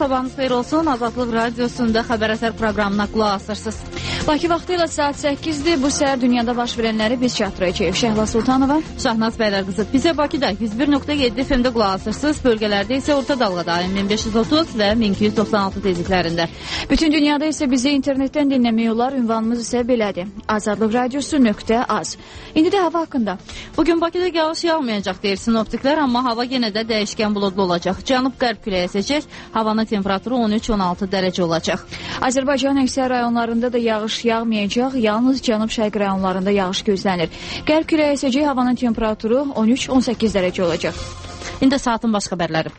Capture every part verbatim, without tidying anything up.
Sabahınız xeyir olsun. Azadlıq Radiosunda Xəbər Əsər proqramına qulaq asırsınız. Bakı vaxtı ilə saat səkkizdir. Bu səhər dünyada baş verənləri biz çatdıracağıq. Şəhla Sultanova, Şahnaz Bəylərqızı. Bizə Bakıda yüz bir nöqtə yeddi F M-də qulaq asırsınız. Bölgələrdə isə orta dalğada min beş yüz otuz və min iki yüz doxsan altı tezliklərində. Bütün dünyada isə bizi internetdən dinləmək olar. Ünvanımız isə belədir: azadlıq radiosu nöqtə az. İndi də hava haqqında. Bugün Bakıda yağış yağmayacaq deyir sinoptiklər, amma hava yenə də dəyişkən buludlu olacaq. Cənub-qərb küləyi əsəcək. Havanın temperaturu on üç on altı dərəcə olacaq. Azərbaycanın əksər rayonlarında da yağış yağmayacaq. Yalnız cənub-şərq rayonlarında yağış gözlənir. Qərb küləyi əsəcək. Havanın temperaturu on üç on səkkiz dərəcə olacaq. İndi saatın baş xəbərləri.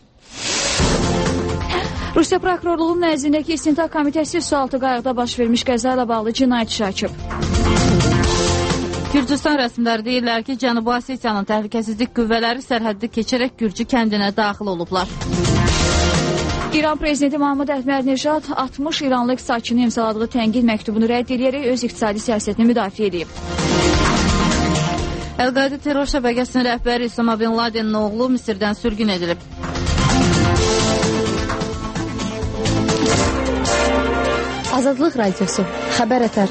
Rusiya prokurorluğunun nəzdindəki İstintaq Komitəsi sualtı qayıqda baş vermiş qəza ilə bağlı cinayət işi açıb. Gürcüstan rəsmiləri deyirlər ki, Cənubi Osetiyanın təhlükəsizlik qüvvələri sərhəddi keçərək Gürcü kəndinə daxil olublar. İran prezidenti Mahmud Əhmədinejad altmış İranlı iqtisadçının imzaladığı tənqid məktubunu rədd edərək öz iqtisadi siyasətini müdafiə edib. Əl-Qaida terror şəbəkəsinin rəhbəri Usama bin Ladenin oğlu Misirdən sürgün edilib. Azadlıq Radiosu, Xəbər Əsər.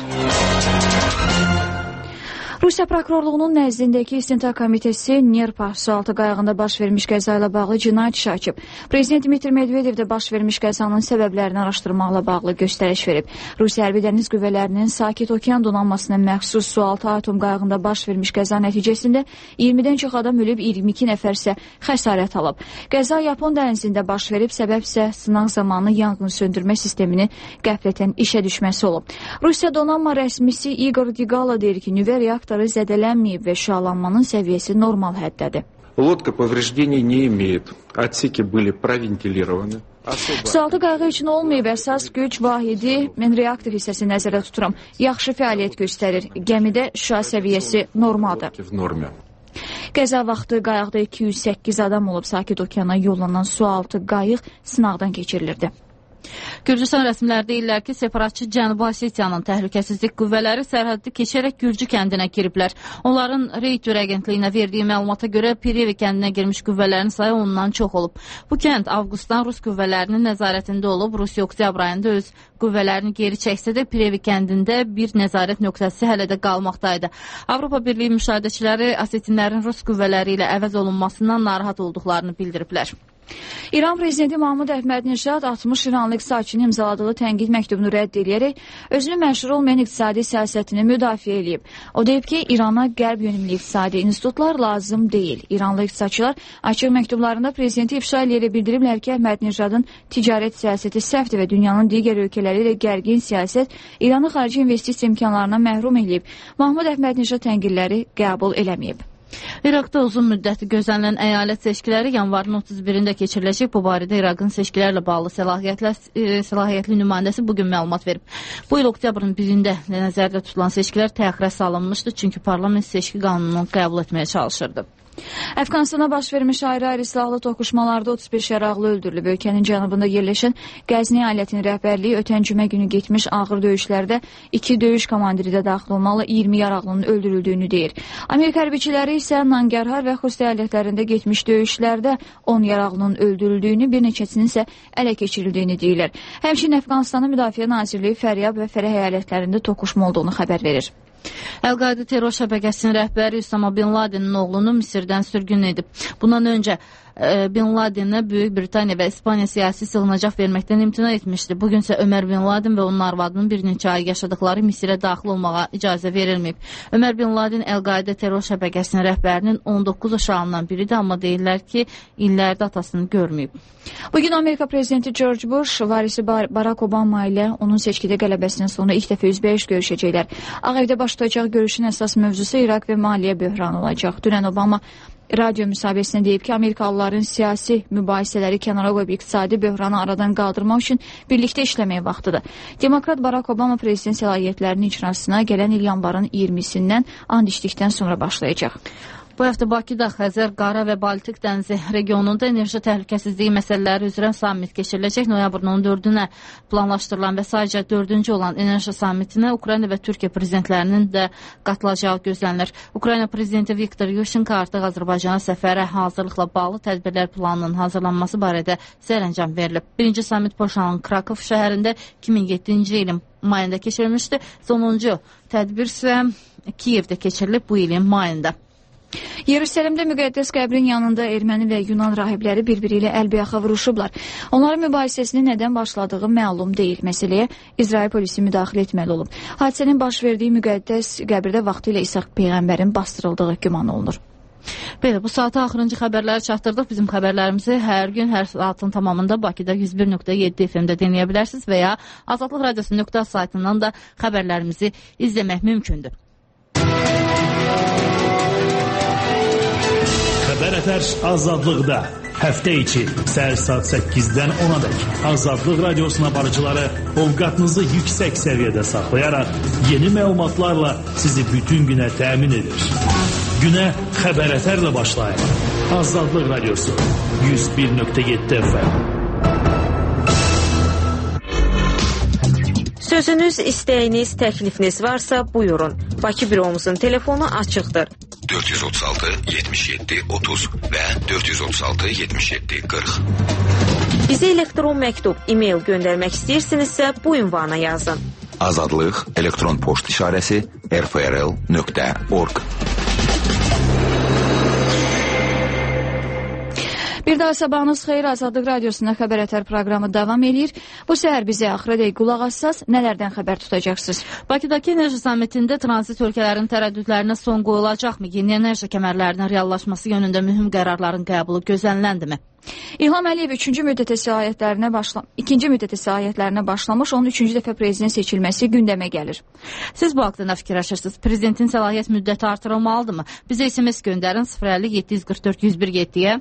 Rusiya prokurorluğunun nəzdindəki İstintaq Komitəsi Nerpa sualtı qayığında baş vermiş qəza ilə bağlı cinayət işi açıb. Prezident Dmitri Medvedev də baş vermiş qəzanın səbəblərini araşdırmaqla bağlı göstəriş verib. Rusiya Hərbi Dəniz Qüvvələrinin Sakit Okean donanmasına məxsus sualtı atom qayığında baş vermiş qəza nəticəsində iyirmidən çox adam ölüb, iyirmi iki nəfər isə xəsarət alıb. Qəza Yapon dənizində baş verib, səbəb isə sınaq zamanı yanğın söndürmə sistemini qəflətən işə düşməsi olub. Rusiya donanma rəsmisi Igor Digala deyir ki, nüvə reaktoru zədələnməyib və şüalanmanın səviyyəsi normal həddədir. Лодка повреждений не имеет. Отсеки были провентилированы. Sualtı qayığı üçün olmayıb, əsas güc vahidi mən reaktor hissəsi nəzərdə tuturam. Yaxşı fəaliyyət göstərir. Gəmidə şüa səviyyəsi normaldır. Qəza vaxtı qayıqda iki yüz səkkiz adam olub. Sakit Okeana yollanan sualtı qayıq sınaqdan keçirilirdi. Gürcüstan rəsmiləri deyirlər ki, separatçı Cənubi Osetiyanın təhlükəsizlik qüvvələri sərhəddi keçərək Gürcü kəndinə giriblər. Onların Reuters agentliyinə verdiyi məlumata görə Pirevi kəndinə girmiş qüvvələrin sayı ondan çox olub. Bu kənd avqustdan Rus qüvvələrinin nəzarətində olub. Rusiya oktyabr ayında öz qüvvələrini geri çəksə də Pirevi kəndində bir nəzarət nöqtəsi hələ də qalmaqdaydı. Avropa Birliyi müşahidəçiləri Asetinlərin Rus qüvvələri ilə əvəz olunmasından narahat olduqlarını bildiriblər. İran prezidenti Mahmud Əhmədinejad altmış İranlı iqtisadçının imzaladığı tənqid məktubunu rədd edərək özünü məşhur olmayan iqtisadi siyasətini müdafiə edib. O deyib ki, İrana qərb yönümlü iqtisadi institutlar lazım deyil. İranlı iqtisadçılar açıq məktublarında prezidenti ifşa eləyərək bildiriblər ki, Əhmədinejadın ticarət siyasəti səhvdir və dünyanın digər ölkələri ilə gərgin siyasət İranı xarici investisiya imkanlarına məhrum edib. Mahmud Əhmədinejad tənqidləri qəbul eləməyib. İraqda uzun müddəti gözlənilən əyalət seçkiləri yanvarın otuz birində keçiriləcək. Bu barədə İraqın seçkilərlə bağlı səlahiyyətli nümayəndəsi bugün məlumat verib. Bu il oktyabrın birində nəzərdə tutulan seçkilər təxirə salınmışdı, çünki parlament seçki qanununu qəbul etməyə çalışırdı. Əfqanistana baş vermiş ayrı-ayrı silahlı toqquşmalarda otuz beş yaraqlı öldürülüb. Ölkənin cənubunda yerləşən Qəzni əyalətinin rəhbərliyi ötən cümə günü getmiş ağır döyüşlərdə iki döyüş komandiri də daxil olmalı iyirmi yaraqlının öldürüldüyünü deyir. Amerika hərbiçiləri isə Nangarhar və Xust əyalətlərində getmiş döyüşlərdə on yaraqlının öldürüldüyünü, bir neçəsinin isə ələ keçirildiyini deyirlər. Həmçinin Əfqanistanın Müdafiə Nazirliyi Fəryab və Fərəh əyalətlərində toqquşma olduğunu xəbər verir. Əl-Qaida terror şəbəkəsinin rəhbəri Usama bin Ladenin oğlunu Misirdən sürgün edib. Bundan öncə e, Bin Ladenə Böyük Britaniya və İspaniya siyasi sığınacaq verməkdən imtina etmişdi. Bugün isə Ömər bin Laden və onun arvadının bir neçə ay yaşadıkları Misirə daxil olmağa icazə verilməyib. Ömər bin Laden Əl-Qaida terror şəbəkəsinin rəhbərinin on doqquz uşağından biridir, amma deyirlər ki, illərdə atasını görməyib. Bugün Amerika prezidenti George Bush varisi Barack Obama ilə onun seçkidə qələbəsindən sonra ilk dəfə üzbəüz görüşəcəklər. Ağ Evdə baş tutacaq görüşün əsas mövzusu İraq və maliyyə böhranı olacaq. Dünən Obama radio müsahibəsində deyib ki, Amerikalıların siyasi mübahisələri kənara qoyub iqtisadi böhranı aradan qaldırmaq üçün birlikdə işləməyə vaxtıdır. Demokrat Barack Obama prezident səlahiyyətlərinin icrasına gələn il yanvarın iyirmisindən and içdikdən sonra başlayacaq. Bu həftə Bakıda Xəzər, Qara və Baltik dənizi regionunda enerji təhlükəsizliyi məsələləri üzrə sammit keçiriləcək. Noyabrın on dördünə planlaşdırılan və sadəcə dördüncü olan enerji sammitinə Ukrayna və Türkiyə prezidentlərinin də qatılacağı gözlənilir. Ukrayna prezidenti Viktor Yushchenko artıq Azərbaycana səfərə hazırlıqla bağlı tədbirlər planının hazırlanması barədə sərəncam verilib. Birinci sammit Polşanın Krakov şəhərində iki min yeddinci ilin mayında keçirilmişdi. Sonuncu tədbir isə Kiyevdə keçirilib bu ilin mayında. Yerusəlimdə müqəddəs qəbrin yanında erməni və Yunan rahibləri bir-biri ilə əlbəyaxa vuruşublar. Onların mübahisəsinin nədən başladığı məlum deyil. Məsələyə İsrail polisi müdaxilə etməli olub. Hadisənin baş verdiyi müqəddəs qəbirdə vaxtilə İsaq Peyğəmbərin bastırıldığı güman olunur. Belə, bu saata axırıncı xəbərləri çatdırdıq. Bizim xəbərlərimizi hər gün, hər saatın tamamında Bakıda yüz bir nöqtə yeddi F M-də dinləyə bilərsiniz və ya Azadlıq Radiosu nöqtə saytından da xəbərlərimizi izləmək mümkündür. Xəbər Ətər Azadlıqda həftə içi səhər saat səkkizdən ona dək Azadlıq Radiosuna barıcıları ovqatınızı yüksək səviyyədə saxlayaraq yeni məlumatlarla sizi bütün günə təmin edir. Günə Xəbər Ətərlə başlayın. Azadlıq Radiosu yüz bir nöqtə yeddi F M. Sözünüz, istəyiniz, təklifiniz varsa buyurun. Bakı büromuzun telefonu açıqdır. dörd yüz otuz altı yetmiş yeddi otuz və dörd yüz otuz altı yetmiş yeddi qırx. Bizə elektron məktub, e-mail göndərmək istəyirsinizsə bu ünvana yazın. Azadlıq elektron poçt işarəsi r f r l nöqtə org. Bir daha sabahınız xeyir, Azadlıq Radiosunda Xəbər Ətər proqramı davam edir. Bu səhər bizə axıradək qulaq assaz, nələrdən xəbər tutacaqsınız? Bakıdakı enerji sammitində tranzit ölkələrin tərəddüdlərinə son qoyulacaqmı? Yeni enerji kəmərlərinin reallaşması yönündə mühüm qərarların qəbulu gözləniləndimi? İlham Əliyev üçüncü müddətə səlahiyyətlərinə başla... ikinci müddətə səlahiyyətlərinə başlamış, onun üçüncü dəfə prezident seçilməsi gündəmə gəlir. Siz bu haqda nə fikirləşirsiniz? Prezidentin səlahiyyət müddəti artırılmalıdırmı? Bizə S M S göndərin sıfır əlli yeddi yüz qırx dörd yüz bir yeddiyə.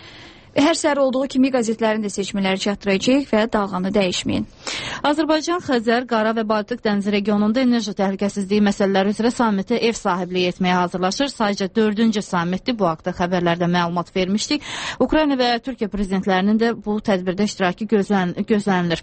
Hər səhər olduğu kimi qəzetlərin də seçmələri çatdıracaq və dalğanı dəyişməyin. Azərbaycan, Xəzər, Qara və Baltik dənizi regionunda enerji təhlükəsizliyi məsələləri üzrə sammitə ev sahibliyi etməyə hazırlaşır. Sadəcə dördüncü sammitdir. Bu haqda xəbərlərdə məlumat vermişdik. Ukrayna və Türkiyə prezidentlərinin də bu tədbirdə iştirakı gözlən gözlənilir.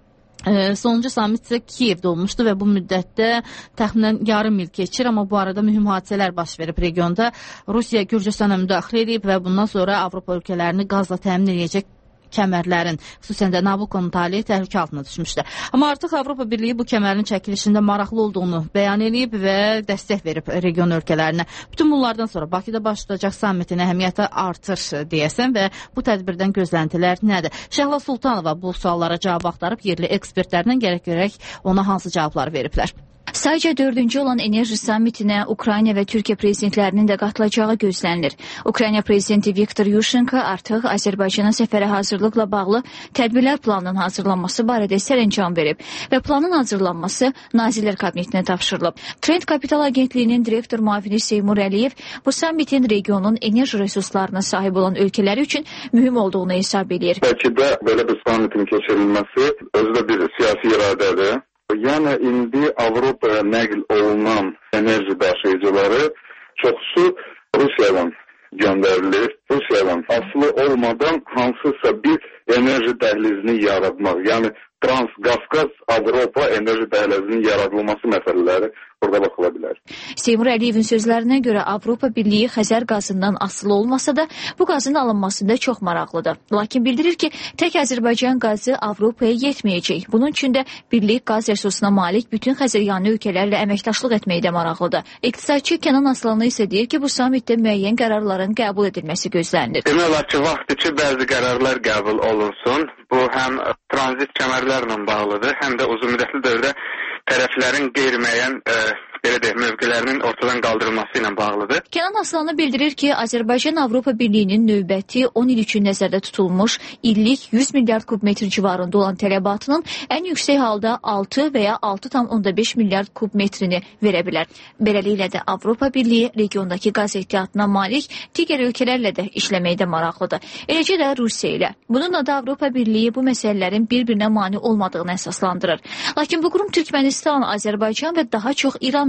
Ee, sonuncu sammit isə Kiyevdə olmuşdu və bu müddətdə təxminən yarım il keçir, amma bu arada mühüm hadisələr baş verib regionda. Rusiya Gürcüstana müdaxilə edib və bundan sonra Avropa ölkələrini qazla təmin edəcək kəmərlərin, xüsusən də Nabukonun taliyi təhlükə altına düşmüşdü. Amma artıq Avropa Birliyi bu kəmərin çəkilişində maraqlı olduğunu bəyan edib və dəstək verib region ölkələrinə. Bütün bunlardan sonra Bakıda başlayacaq sammitin əhəmiyyəti artır deyəsən və bu tədbirdən gözləntilər nədir? Şəhla Sultanova bu suallara cavab axtarıb yerli ekspertlərlə gərək görək ona hansı cavablar veriblər. Sadəcə dördüncü olan enerji sammitinə Ukrayna və Türkiyə prezidentlərinin də qatılacağı gözlənilir. Ukrayna prezidenti Viktor Yushchenko artıq Azərbaycana səfərə hazırlıqla bağlı tədbirlər planının hazırlanması barədə sərəncam verib və planın hazırlanması Nazirlər Kabinetinə tapşırılıb. Trend Kapital Agentliyinin direktor müavini Seymur Əliyev bu sammitin regionun enerji resurslarına sahib olan ölkələri üçün mühüm olduğunu hesab edir. Bakıda belə bir sammitin keçirilməsi özü bir siyasi iradədir. Yəni indi Avropaya nəql olunan enerji daşıyıcıları çoxsu Rusiyadan göndərilir. Rusiyadan asılı olmadan hansısa bir enerji dəhlizini yaratmaq, yəni Trans-Qafqaz Avropa enerji dəhlizinin yaradılması məsələləri burada baxıla bilər. Seymur Əliyevin sözlərinə görə Avropa Birliyi Xəzər qazından asılı olmasa da bu qazın alınmasında çox maraqlıdır. Lakin bildirir ki, tək Azərbaycan qazı Avropaya yetməyəcək. Bunun üçün də birlik qaz resursuna malik bütün Xəzəryanı ölkələrlə əməkdaşlıq etməkdə maraqlıdır. İqtisadçı Kenan Aslanlı isə deyir ki, bu sammitdə müəyyən qərarların qəbul edilməsi gözlənilir. Demək olar ki, vaxtı ki, bəzi qərarlar qəbul olunsun. Bu həm tranzit kəmərlərlə bağlıdır, həm də uzunmüddətli dövrdə tərəflərin qeyri-müəyyən e, belə deyək, mövqelərinin ortadan qaldırılması ilə bağlıdır. Kenan Aslanlı bildirir ki, Azərbaycan Avropa Birliyinin növbəti on il üçün nəzərdə tutulmuş illik yüz milyard kub metr civarında olan tələbatının ən yüksək halda altı və ya altı tam onda beş milyard kub metrini verə bilər. Beləliklə də Avropa Birliyi regiondakı qaz ehtiyatına malik digər ölkələrlə də işləməkdə maraqlıdır. Eləcə də Rusiya ilə. Bununla da Avropa Birliyi bu məsələlərin bir-birinə mane olmadığını əsaslandırır. Lakin bu qurum Türkmənistan, Azərbaycan və daha çox İranla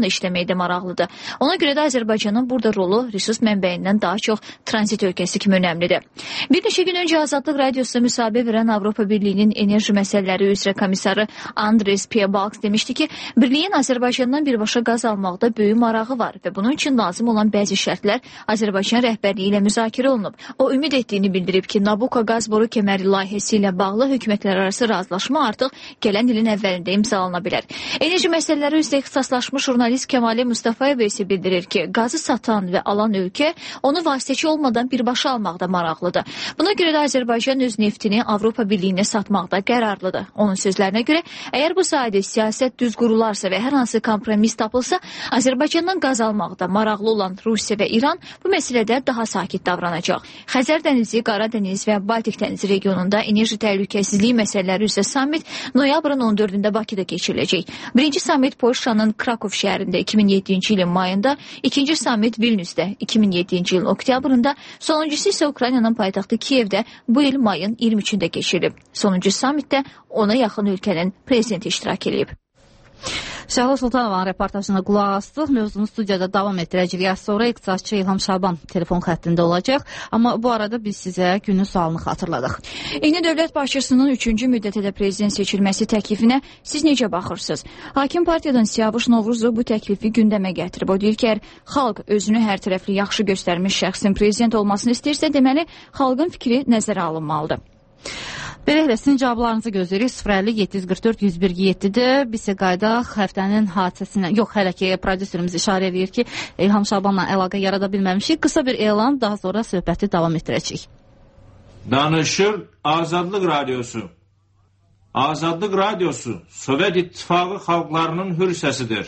Azərbaycanla işləməkdə maraqlıdır. Ona görə də Azərbaycanın burada rolu resurs mənbəyindən daha çox tranzit ölkəsi kimi önəmlidir. Bir neçə gün öncə Azadlıq Radiosu müsahibə verən Avropa Birliyinin enerji məsələləri üzrə komissarı Andres Piebalgs demişdi ki, Birliyin Azərbaycandan birbaşa qaz almaqda böyük marağı var və bunun üçün lazım olan bəzi şərtlər Azərbaycan rəhbərliyi ilə müzakirə olunub. O ümid etdiyini bildirib ki, Nabucco qaz boru kəməri layihəsi ilə bağlı hökumətlərarası razılaşma artıq gələn ilin əvvəlində imzalana bilər. Enerji məsələləri üzrə ixtisaslaşmış jurnalist Kəmalə Mustafayev isə bildirir ki, qazı satan və alan ölkə onu vasitəçi olmadan birbaşa almaqda maraqlıdır. Buna görə də Azərbaycan öz neftini Avropa Birliyinə satmaqda qərarlıdır. Onun sözlərinə görə, əgər bu sayədə siyasət düz qurularsa və hər hansı kompromis tapılsa, Azərbaycandan qaz almaqda maraqlı olan Rusiya və İran bu məsələdə daha sakit davranacaq. Xəzər dənizi, Qara dəniz və Baltik dənizi regionunda enerji təhlükəsizliyi məsələləri üzrə sammit noyabrın on dördündə Bakıda keçiriləcək. Birinci sammit Polşanın Krakow şəhərində iki min yeddinci ilin mayında, ikinci sammit Vilniusdə iki min yeddinci ilin oktyabrında, sonuncusu isə Ukraynanın paytaxtı Kiyevdə bu il mayın iyirmi üçündə keçirilib. Sonuncu sammitdə ona yaxın ölkənin prezidenti iştirak edib. Şəhla Sultanovanın reportajına qulaq astıq. Mövzunu studiyada davam etdirəcəyik. Az sonra iqtisadçı İlham Şaban telefon xəttində olacaq. Amma bu arada biz sizə günün sualını xatırladıq. Eyni dövlət başçısının üçüncü müddətə də prezident seçilməsi təklifinə siz necə baxırsınız? Hakim partiyadan Siyavuş Novruzov bu təklifi gündəmə gətirib. O deyir ki, əgər xalq özünü hər tərəfli yaxşı göstərmiş şəxsin prezident olmasını istəyirsə, deməli, xalqın fikri nəzərə alınmalıdır. Beləliklə, sizin cavablarınızı gözləyirik. sıfır əlli yeddi yüz qırx dörd yüz bir yeddidir. Biz isə qaydaq həftənin hadisəsinə, yox, hələ ki, prodüserimiz işarə edir ki, İlham Şabanla əlaqə yarada bilməmişik. Qısa bir elan, daha sonra söhbəti davam etdirəcəyik. Danışır Azadlıq Radiosu. Azadlıq Radiosu Sovet İttifaqı xalqlarının hür səsidir.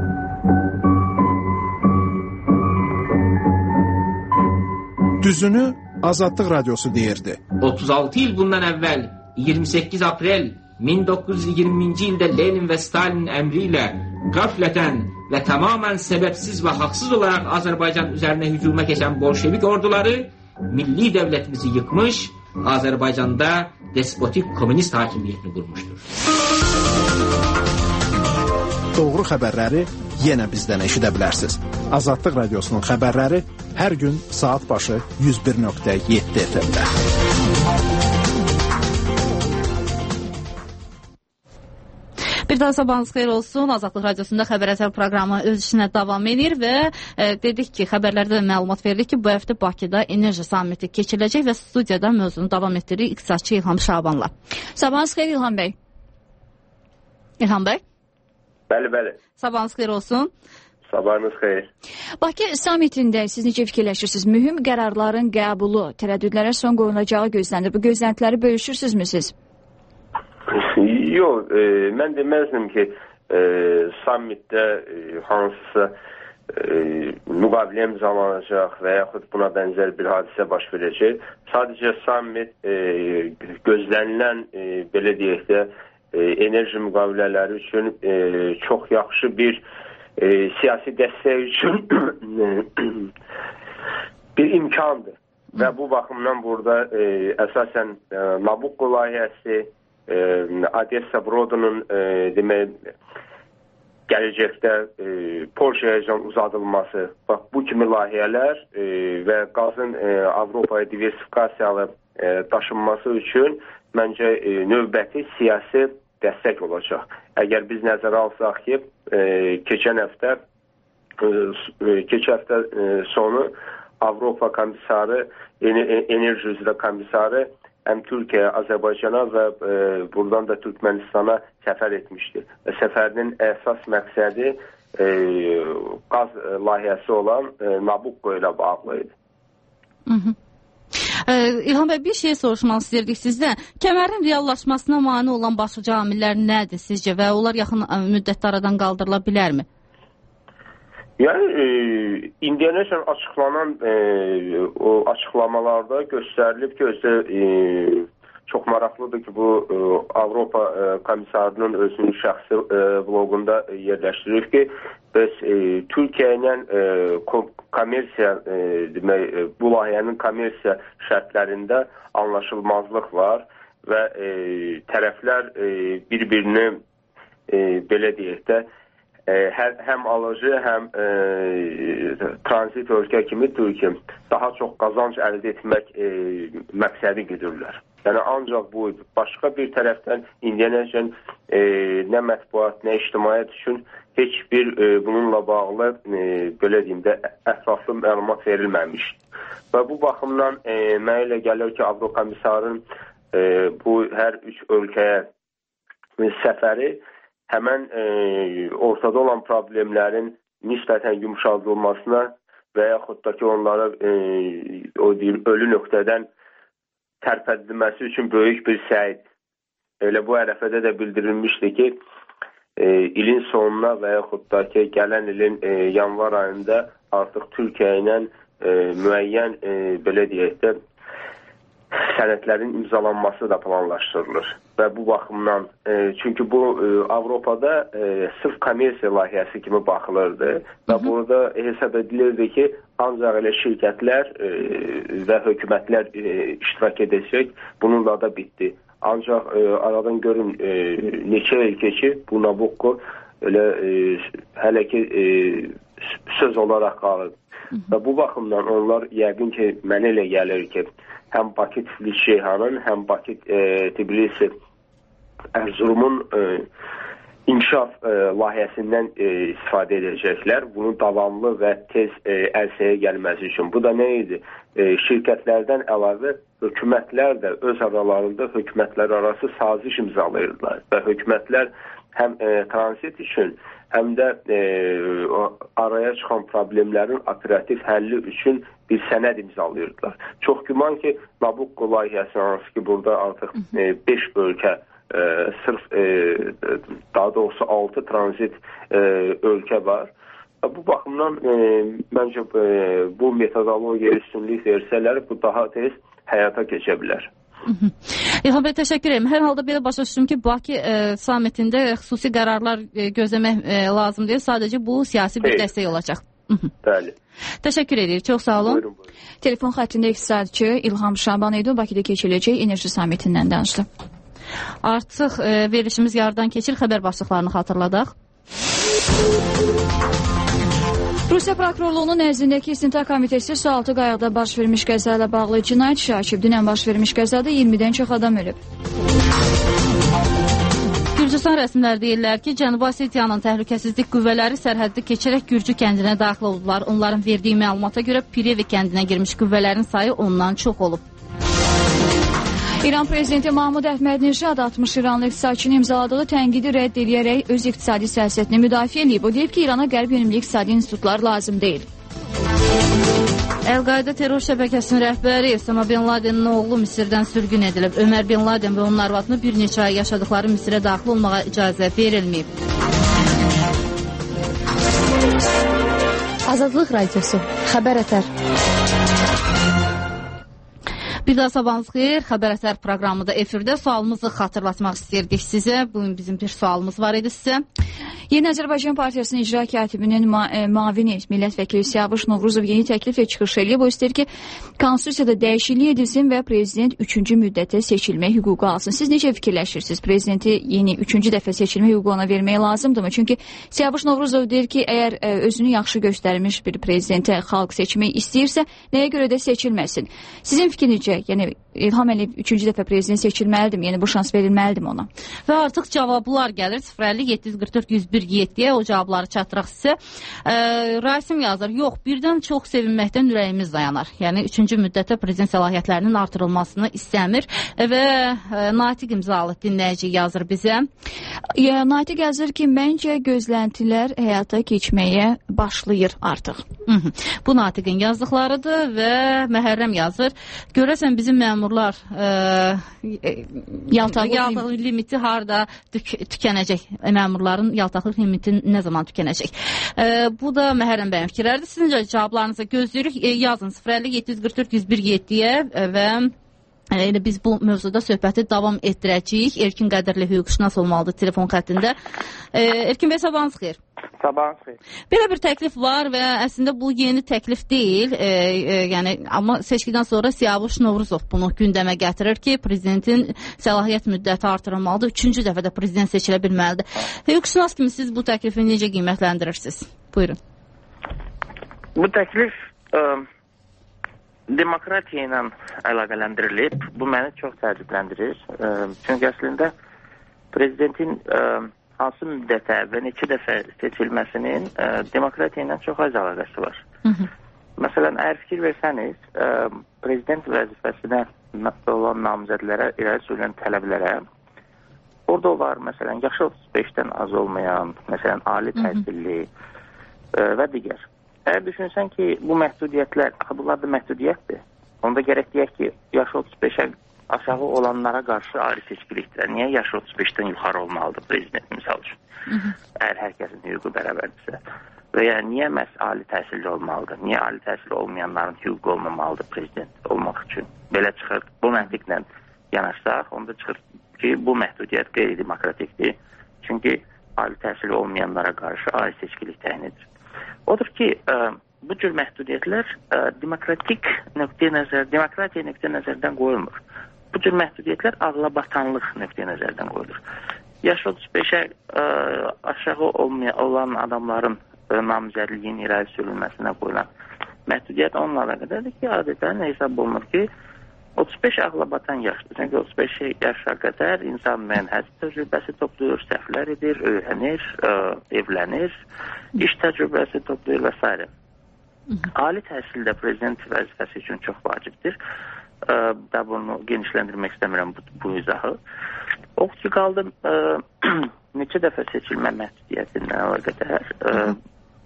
Düzünü Azadlıq Radiosu deyirdi. otuz altı il bundan əvvəl iyirmi səkkiz aprel min doqquz yüz iyirminci ildə Lenin və Stalin əmri ilə qəflətən və tamamən səbəbsiz və haqsız olaraq Azərbaycan üzərinə hücuma keçən bolşevik orduları milli dövlətimizi yıkmış, Azərbaycanda despotik komünist hakimiyyətini qurmuşdur. Doğru xəbərləri yenə bizdən eşidə bilərsiniz. Azadlıq Radiosunun xəbərləri hər gün saat başı yüz bir nöqtə yeddi F M-də. Bir daha sabahınız xeyir olsun. Azadlıq Radiosunda Xəbər Əsər proqramı öz işinə davam edir və e, dedik ki, xəbərlərdə məlumat verdik ki, bu həftə Bakıda enerji sammiti keçiriləcək və studiyada mövzunu davam etdiririk iqtisadçı İlham Şabanla. Sabahınız xeyir İlham bəy. İlham bəy. Bəli, bəli. Sabahınız xeyir olsun. Sabahınız xeyir. Bakı samitində siz necə fikirləşirsiniz? Mühüm qərarların qəbulu, tərəddüdlərə son qoyulacağı gözlənilir. Bu gözləntiləri bölüşürsünüzmü siz? Yox, e, mən deməzdim ki, e, samitdə e, hansısa e, müqavilə imzalanacaq və yaxud buna bənzər bir hadisə baş verəcək. Sadəcə samit e, gözlənilən, e, belə deyək də, e, enerji müqavilələri üçün e, çox yaxşı bir e, siyasi dəstək üçün bir imkandır. Və bu baxımdan burada e, əsasən e, Nabucco layihəsi, E, Odessa Brodunun e, demək gələcəkdə e, Polşaya uzadılması, bax bu kimi layihələr e, və qazın e, Avropaya diversifikasiyalı e, daşınması üçün məncə e, növbəti siyasi dəstək olacaq. Əgər biz nəzərə alsaq ki, e, keçən həftə e, keçən həftə e, sonu Avropa komissarı, enerji üzrə komissarı həm Türkiyə, Azərbaycana və e, buradan da Türkmenistana səfər etmişdir. Və səfərinin əsas məqsədi e, qaz layihəsi olan e, Nabucco ilə bağlı idi. Hı -hı. E, İlham bəy, bir şey soruşmaq istəyirdik sizdən. Kəmərin reallaşmasına mane olan başlıca amillər nədir sizcə və onlar yaxın müddətdə aradan qaldırıla bilərmi? Yəni, e, indiyənəcən açıqlanan e, o açıqlamalarda göstərilib ki, özü e, çox maraqlıdır ki, bu e, Avropa e, komissarının özünün şəxsi e, bloqunda yerləşdirir ki, bəs e, Türkiyə ilə e, kommersiya, e, demək, e, bu layihənin kommersiya şərtlərində anlaşılmazlıq var və e, tərəflər e, bir-birini e, belə deyək də, həm, həm alıcı, həm e, tranzit ölkə kimi Türkiyə daha çox qazanc əldə etmək e, məqsədi güdürlər. Yəni ancaq bu başqa bir tərəfdən indiyənəcən e, nə mətbuat, nə ictimaiyyət üçün heç bir e, bununla bağlı e, belə deyim də ətraflı məlumat verilməmiş. Və bu baxımdan e, mənə elə gəlir ki, Avrokomissarın e, bu hər üç ölkəyə e, səfəri həmən e, ortada olan problemlərin nisbətən yumuşaldılmasına və yaxud da ki, onlara e, o deyir, ölü nöqtədən tərpədilməsi üçün böyük bir səydir. Elə bu ərəfədə də bildirilmişdi ki, e, ilin sonuna və yaxud da ki, gələn ilin e, yanvar ayında artıq Türkiyə ilə e, müəyyən e, belə deyək də sənədlərin imzalanması da planlaşdırılır. Və bu baxımdan, e, çünki bu e, Avropada e, sırf kommersiya layihəsi kimi baxılırdı və burada hesab edilirdi ki, ancaq elə şirkətlər e, və hökumətlər e, iştirak edəcək, bununla da bitdi. Ancaq e, aradan görün e, neçə il keçir, bu Nabucco elə e, hələ ki e, söz olaraq qalır. Və bu baxımdan onlar yəqin ki, mənə elə gəlir ki, həm Bakı Tiflis Ceyhanın, həm Bakı e, Tbilisi Ərzurumun e, inkişaf e, layihəsindən e, istifadə edəcəklər. Bunun davamlı və tez e, ərsəyə gəlməsi üçün. Bu da nə idi? E, şirkətlərdən əlavə hökumətlər də öz aralarında hökumətlər arası saziş imzalayırdılar. Və hökumətlər həm e, transit üçün, həm də e, araya çıxan problemlərin operativ həlli üçün bir sənəd imzalayırdılar. Çox güman ki, Nabucco layihəsi hansı ki, burada artıq beş e, ölkə, e, sırf e, daha doğrusu altı transit e, ölkə var. Bu baxımdan e, məncə e, bu metodologiyaya üstünlük versələr, bu daha tez həyata keçə bilər. İlham bəy, təşəkkür edirəm. Hər halda belə başa düşdüm ki, Bakı e, samitində xüsusi qərarlar e, gözləmək e, lazım deyil. Sadəcə bu siyasi bir dəstək olacaq. Bəli. Təşəkkür edirik. Çox sağ olun. Buyurun, buyurun. Telefon xəttində iqtisadçı İlham Şaban idi. Bakıda keçiriləcək enerji samitindən danışdı. Artıq e, verilişimiz yarıdan keçir. Xəbər başlıqlarını xatırladaq. Rusiya prokurorluğunun nəzdindəki İstintaq Komitesi sualtı qayıqda baş vermiş qəza ilə bağlı cinayət işi açıb. Dünən baş vermiş qəzada iyirmidən çox adam ölüb. Gürcüstan rəsmilər deyirlər ki, Cənubi Osetiyanın təhlükəsizlik qüvvələri sərhəddi keçərək Gürcü kəndinə daxil oldular. Onların verdiyi məlumata görə Pirevi kəndinə girmiş qüvvələrin sayı ondan çox olub. İran prezidenti Mahmud Əhmədinejad altmış İranlı iqtisadçını imzaladığı tənqidi rədd edərək öz iqtisadi siyasətini müdafiə edib. O deyib ki, İrana qərb yönümlü iqtisadi institutlar lazım deyil. Əl-Qayda terror şəbəkəsinin rəhbəri Osama Bin Ladenin oğlu Misirdən sürgün edilib. Ömər Bin Laden və onun arvadını bir neçə ay yaşadıkları Misirə daxil olmağa icazə verilməyib. Azadlıq Radiosu, Xəbər Ətər. Bir daha sabahınız xeyir. Xəbər Əsər proqramı da efirdə. Sualımızı xatırlatmaq istəyirdik sizə. Bugün bizim bir sualımız var idi sizə. Yeni Azərbaycan Partiyasının icra katibinin ma e, mavini millət vəkili Siyavuş Novruzov yeni təkliflə çıxış edib. O istəyir ki, konstitusiyada dəyişiklik edilsin və prezident üçüncü müddətə seçilmək hüququ alsın. Siz necə fikirləşirsiniz? Prezidenti yeni üçüncü dəfə seçilmək hüququ ona vermək lazımdırmı? Çünki Siyavuş Novruzov deyir ki, əgər e, özünü yaxşı göstərmiş bir prezidentə xalq seçmək istəyirsə, nəyə görə də seçilməsin? Sizin fikrinizcə, yəni İlham Əliyev üçüncü dəfə prezident seçilməlidir, yəni bu şans verilməlidir ona. Və artıq cavablar gəlir sıfır əlli yeddi yüz qırx dörd yüz bir yeddiyə o cavabları çatdıraq sizə. E, Rasim yazır, yox, birdən çox sevinməkdən ürəyimiz dayanar. Yəni üçüncü müddətə prezident səlahiyyətlərinin artırılmasını istəmir və e, Natiq imzalı dinləyici yazır bizə. Ya, Natiq yazır ki, məncə gözləntilər həyata keçməyə başlayır artıq. Hı -hı. Bu Natiqin yazdıqlarıdır və Məhərrəm yazır. Görəsən bizim məmurlar e, yaltaqlıq yaltaqlıq limiti harda tük tükənəcək? Məmurların yaltaqlıq limiti nə zaman tükənəcək? E, bu da Məhərrəm bəyin fikirləridir. Sizin cavablarınızı gözləyirik. E, yazın sıfır əlli yeddi yüz qırx dörd yüz bir yeddiyə və elə biz bu mövzuda söhbəti davam etdirəcəyik. Erkin Qədərli hüquqşünas olmalıdır telefon xəttində. E, Erkin bəy, sabahınız xeyir. Sabahınız xeyir. Belə bir təklif var və əslində bu yeni təklif deyil. E, e, yəni amma seçkidən sonra Siyavuş Novruzov bunu gündəmə gətirir ki, prezidentin səlahiyyət müddəti artırılmalıdır. Üçüncü dəfə də prezident seçilə bilməlidir. Hüquqşünas kimi siz bu təklifi necə qiymətləndirirsiniz? Buyurun. Bu təklif ə, demokratiya ilə əlaqələndirilib. Bu məni çox təəccübləndirir. Ə, çünki əslində prezidentin ə, hansı müddətə və neçə dəfə seçilməsinin ə, demokratiya ilə çox az əlaqəsi var. Hı -hı. Məsələn, əgər fikir versəniz, ə, prezident vəzifəsinə olan namizədlərə irəli sürülən tələblərə, orada var, məsələn, yaşı otuz beşdən az olmayan, məsələn, ali təhsilli ə, və digər. Əgər düşünsən ki, bu məhdudiyyətlər, axı bunlar da məhdudiyyətdir. Onda gərək deyək ki, yaşı otuz beşə aşağı olanlara qarşı ayrı seçkilikdir. Niyə yaşı otuz beşdən yuxarı olmalıdır prezident misal üçün? Əgər hər kəsin hüququ bərabərdirsə. Və ya niyə məhz ali təhsilli olmalıdır? Niyə ali təhsilli olmayanların hüququ olmamalıdır prezident olmaq üçün? Belə çıxır, bu məntiqlə yanaşsaq, onda çıxır ki, bu məhdudiyyət qeyri-demokratikdir. Çünki ali təhsilli olmayanlara qarşı ayrı seçkilik təyin edir. Odur ki, ə, bu cür məhdudiyyətlər ə, demokratik nöqteyi nəzər, demokratiya nöqteyi nəzərdən qoyulmur. Bu cür məhdudiyyətlər ağlabatanlıq nöqteyi nəzərdən qoyulur. Yaş otuz beşə ə, aşağı olmayan, olan adamların ə, namizədliyin irəli sürülməsinə qoyulan məhdudiyyət onunla əlaqədardır ki, adətən hesab olunur ki, otuz beş ağlabatan yaşdır. Çünki otuz beş yaşa qədər insan müəyyən həyat təcrübəsi toplayır, səhvlər edir, öyrənir, ə, evlənir, iş təcrübəsi toplayır və s. Ali təhsildə prezident vəzifəsi üçün çox vacibdir. Da bunu genişləndirmək istəmirəm bu, bu izahı. O ki qaldı ə, neçə dəfə seçilmə məhdudiyyətindən əlaqədar ə,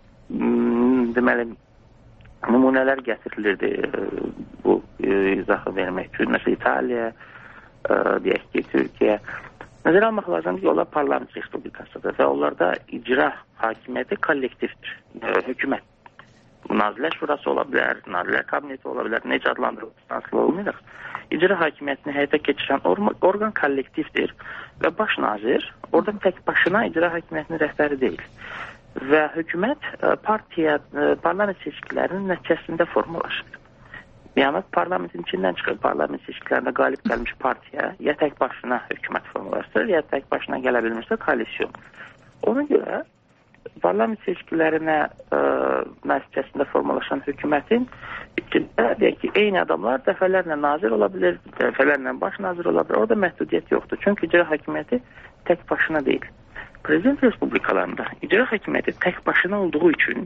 deməli nümunələr gətirilirdi ə, bu ə, izahı vermək üçün. Məsələn, İtaliya, ə, deyək ki, Türkiyə. Nəzərə almaq lazımdır ki, onlar parlament respublikasıdır və onlarda icra hakimiyyəti kollektivdir, ə, hökumət. Nazirlər Şurası ola bilər, Nazirlər Kabineti ola bilər, necə adlandırılır, nasıl olmayacaq. İcra hakimiyyətini həyata keçirən orqan kollektivdir və baş nazir orada tək başına icra hakimiyyətinin rəhbəri deyil. Və hökumət partiya, parlament seçkilərinin nəticəsində formalaşır. Yəni, parlamentin içindən çıxıb, parlament seçkilərində qalib gəlmiş partiya ya tək başına hökumət formalaşır, ya tək başına gələ bilmirsə koalisyon. Ona görə parlament seçkilərinə ə, nəticəsində formalaşan hökumətin içində, deyək ki, eyni adamlar dəfələrlə nazir ola bilir, dəfələrlə baş nazir ola bilir. Orada məhdudiyyət yoxdur. Çünki icra hakimiyyəti tək başına deyil. Prezident respublikalarında icra hakimiyyəti tək başına olduğu üçün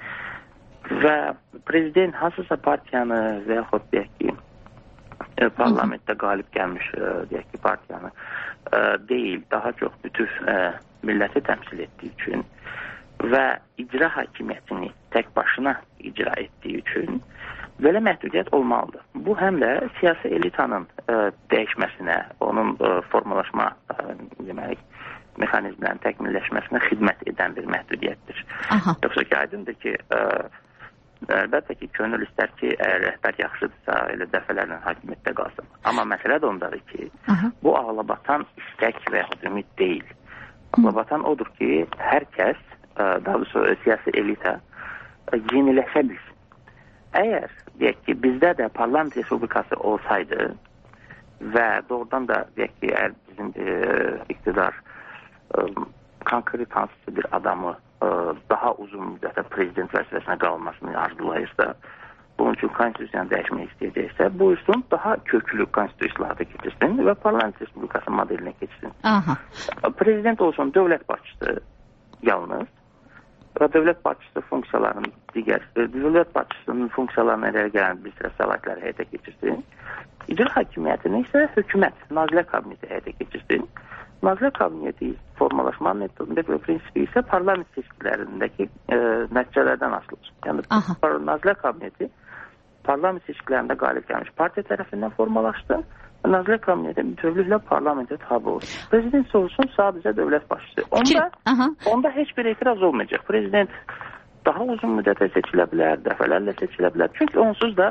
və prezident hansısa partiyanı və yaxud deyək ki, parlamentdə qalib gəlmiş deyək ki, partiyanı ə, deyil, daha çox bütün ə, milləti təmsil etdiyi üçün və icra hakimiyyətini tək başına icra etdiyi üçün belə məhdudiyyət olmalıdır. Bu həm də siyasi elitanın ə, dəyişməsinə, onun ə, formalaşma ə, demək, mexanizmlərin təkmilləşməsinə xidmət edən bir məhdudiyyətdir. Aha. Yoxsa ki, aydındır ki, ə, əlbəttə ki, könül istər ki, əgər rəhbər yaxşıdırsa, elə dəfələrlə hakimiyyətdə qalsın. Amma məsələ də ondadır ki, aha, bu ağlabatan istək və yaxud ümid deyil. Ağlabatan odur ki, hər kəs, daha doğrusu siyasi elita yeniləşə bilsin. Əgər, deyək ki, bizdə də parlament respublikası olsaydı və doğrudan da, deyək ki, əgər bizim e, iqtidar e, konkret hansısa bir adamı e, daha uzun müddətə prezident vəzifəsinə qalmasını arzulayırsa, bunun üçün konstitusiyanı dəyişmək istəyəcəksə, buyursun, daha köklü konstitusiyalarda keçirsin və parlament respublikası modelinə keçsin. Aha. Prezident olsun, dövlət başçısı yalnız və dövlət başçısı funksiyalarının digər, dövlət başçısının funksiyalarına irəli gələn bir sıra səlahiyyətləri həyata keçirsin. İcra hakimiyyətini isə hökumət, Nazirlər Kabineti həyata keçirsin. Nazirlər Kabineti formalaşmanın metodunda prinsipi isə parlament seçkilərindəki e, nəticələrdən asılıdır. Yəni, Nazirlər Kabineti parlament seçkilərində qalib gəlmiş partiya tərəfindən formalaşdı. Nazirlər Kabineti bütövlüklə parlamentə tabi olur. Prezident olsun sadəcə dövlət başçısı. Onda, onda heç bir etiraz olmayacaq. Prezident daha uzun müddətə seçilə bilər, dəfələrlə seçilə bilər. Çünki onsuz da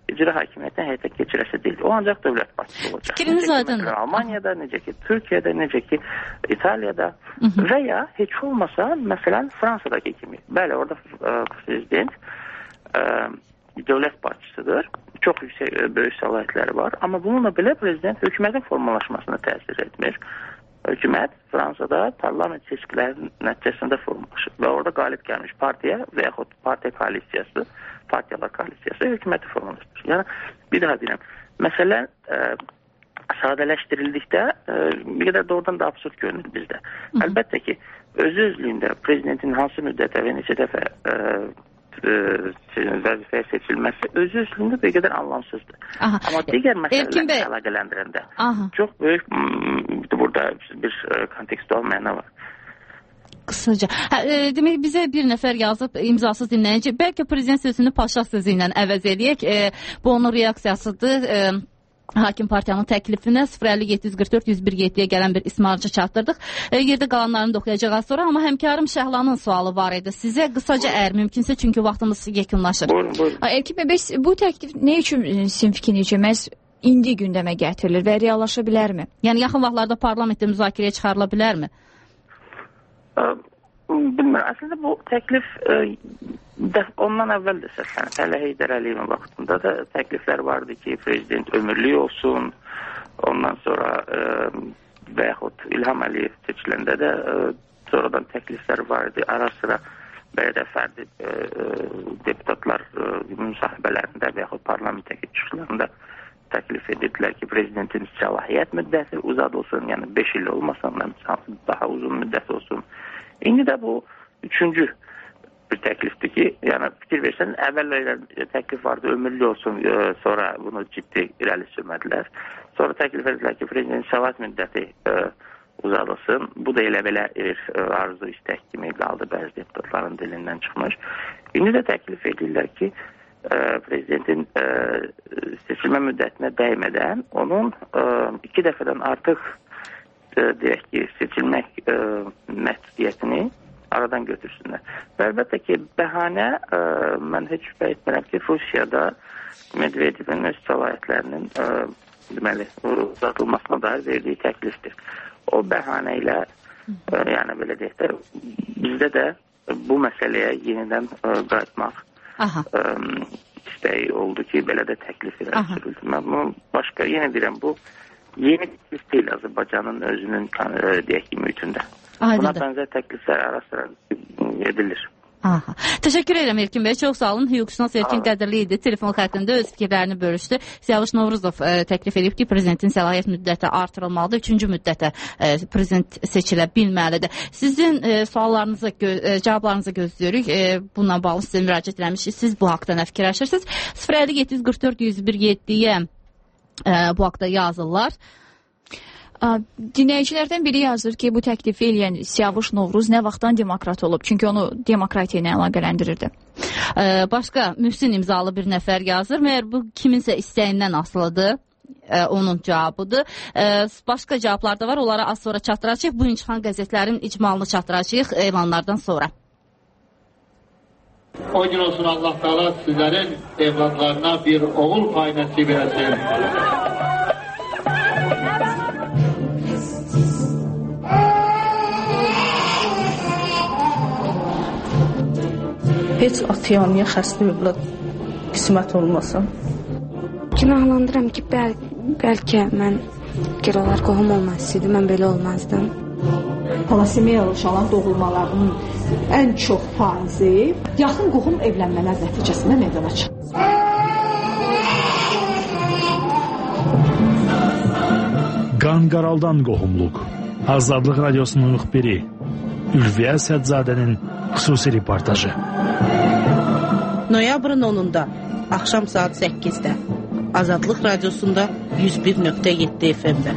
icra hakimiyyətini həyata keçirəsi deyil. O ancaq dövlət başçısı olacaq. Fikriniz aydındır. Almaniyada, necə ki, Türkiyədə, necə ki, İtaliyada Hı -hı. və ya heç olmasa, məsələn, Fransadakı kimi. Bəli, orada ə, prezident ə, dövlət başçısıdır. Çox yüksək, böyük səlahiyyətləri var. Amma bununla belə prezident hökumətin formalaşmasına təsir etmir. Hökumət Fransada parlament seçkilərinin nəticəsində formalaşır və orada qalib gəlmiş partiya və yaxud partiya koalisiyası, partiyalar koalisiyası hökuməti formalaşır. Yəni, bir daha deyirəm, məsələ ə, sadələşdirildikdə ə, bir qədər doğrudan da absurd görünür bizdə. Hı -hı. Əlbəttə ki, özü özlüyündə prezidentin hansı müddətə və neçə dəfə ə, vəzifəyə seçilməsi özü özlüyündə bir qədər anlamsızdır. Aha. Amma digər məsələlərlə əlaqələndirəndə çox böyük burada bir kontekstual məna var. Qısaca. Hə, e, demək bizə bir nəfər yazıb imzasız dinləyici. Bəlkə prezident sözünü paşa sözü ilə əvəz edək. E, bu onun reaksiyasıdır. E, Hakim partiyanın təklifinə sıfır əlli yeddi yüz qırx dörd yüz bir yeddiyə gələn bir ismarıcı çatdırdıq. E, yerdə qalanlarını da oxuyacağız sonra, amma həmkarım Şəhlanın sualı var idi. Sizə qısaca əgər mümkünsə, çünki vaxtımız yekunlaşır. Buyurun, buyurun. Elkin bəy, bu təklif nə üçün sizin fikrinizcə məhz indi gündəmə gətirilir və reallaşa bilərmi? Yəni yaxın vaxtlarda parlamentdə müzakirəyə çıxarıla bilərmi? Bilmirəm. Əslində bu təklif ə, ondan əvvəl də səslənib. Hələ Heydər Əliyevin vaxtında da təkliflər vardı ki, prezident ömürlük olsun. Ondan sonra ə, və yaxud İlham Əliyev seçiləndə də ə, sonradan təkliflər vardı. Ara sıra belə də fərdi ə, deputatlar ə, müsahibələrində və yaxud parlamentdəki çıxışlarında təklif edirdilər ki, prezidentin səlahiyyət müddəti uzadılsın, yəni beş il olmasın, daha uzun müddət olsun. İndi də bu üçüncü bir təklifdir ki, yəni fikir versən, əvvəllər təklif vardı, ömürlü olsun, sonra bunu ciddi irəli sürmədilər. Sonra təklif edilər ki, prezidentin səlahiyyət müddəti ə, uzadılsın. Bu da elə belə bir arzu istək kimi qaldı, bəzi deputatların dilindən çıxmış. İndi də təklif edirlər ki, ə, prezidentin ə, seçilmə müddətinə dəymədən onun ə, iki dəfədən artıq deyək ki, seçilmək ə, məhdudiyyətini aradan götürsünlər. Və əlbəttə ki, bəhanə ə, mən heç şübhə etmirəm ki, Rusiyada Medvedevin öz səlahiyyətlərinin ə, deməli, uzatılmasına dair verdiyi təklifdir. O bəhanə ilə ə, yəni belə deyək də, bizdə də bu məsələyə yenidən ə, qayıtmaq ə, istəyi oldu ki, belə də təklif irəli sürüldü. Mən başqa, yenə deyirəm, bu yeni təklif deyil Azərbaycanın özünün deyək ki, mühitində. Buna bənzər təkliflər ara sıra edilir. Aha. Təşəkkür edirəm Elkin bəy, çox sağ olun. Hüquqşünas Elkin Qədərli idi. Telefon xəttində öz fikirlərini bölüşdü. Siyavuş Novruzov ə, təklif edib ki, prezidentin səlahiyyət müddəti artırılmalıdır. Üçüncü müddətə ə, prezident seçilə bilməlidir. Sizin ə, suallarınızı, gö ə, cavablarınızı gözləyirik. Ə, bununla bağlı sizə müraciət eləmişik. Siz bu haqda nə fikirləşirsiniz? sıfır əlli yeddi yüz qırx dörd yüz bir yeddiyə bu haqda yazırlar. Dinləyicilərdən biri yazır ki, bu təklifi eləyən Siyavuş Novruz nə vaxtdan demokrat olub? Çünki onu demokratiya ilə əlaqələndirirdi. Başqa Mühsin imzalı bir nəfər yazır. Məyər bu kiminsə istəyindən asılıdır? Onun cavabıdır. Başqa cavablar da var. Onlara az sonra çatdıracağıq. Bu gün çıxan qəzetlərin icmalını çatdıracağıq elanlardan sonra. O gün olsun Allah Teala sizlərin evladlarına bir oğul payı nəsib etsin. Heç atıyam, ya xəstə övlad qismət olmasın. Günahlandıram ki, bəl bəlkə mən geralar qohum olmaz istəyirdim, mən belə olmazdım. Talasemiya uşaqların doğulmalarının ən çox faizi yaxın qohum evlənmələr nəticəsində meydana çıxır. Qanqaraldan qohumluq. Azadlıq Radiosunun müxbiri Ülviyə Sədzadənin xüsusi reportajı. Noyabrın onunda, axşam saat səkkizdə Azadlıq Radiosunda yüz bir nöqtə yeddi F M-də.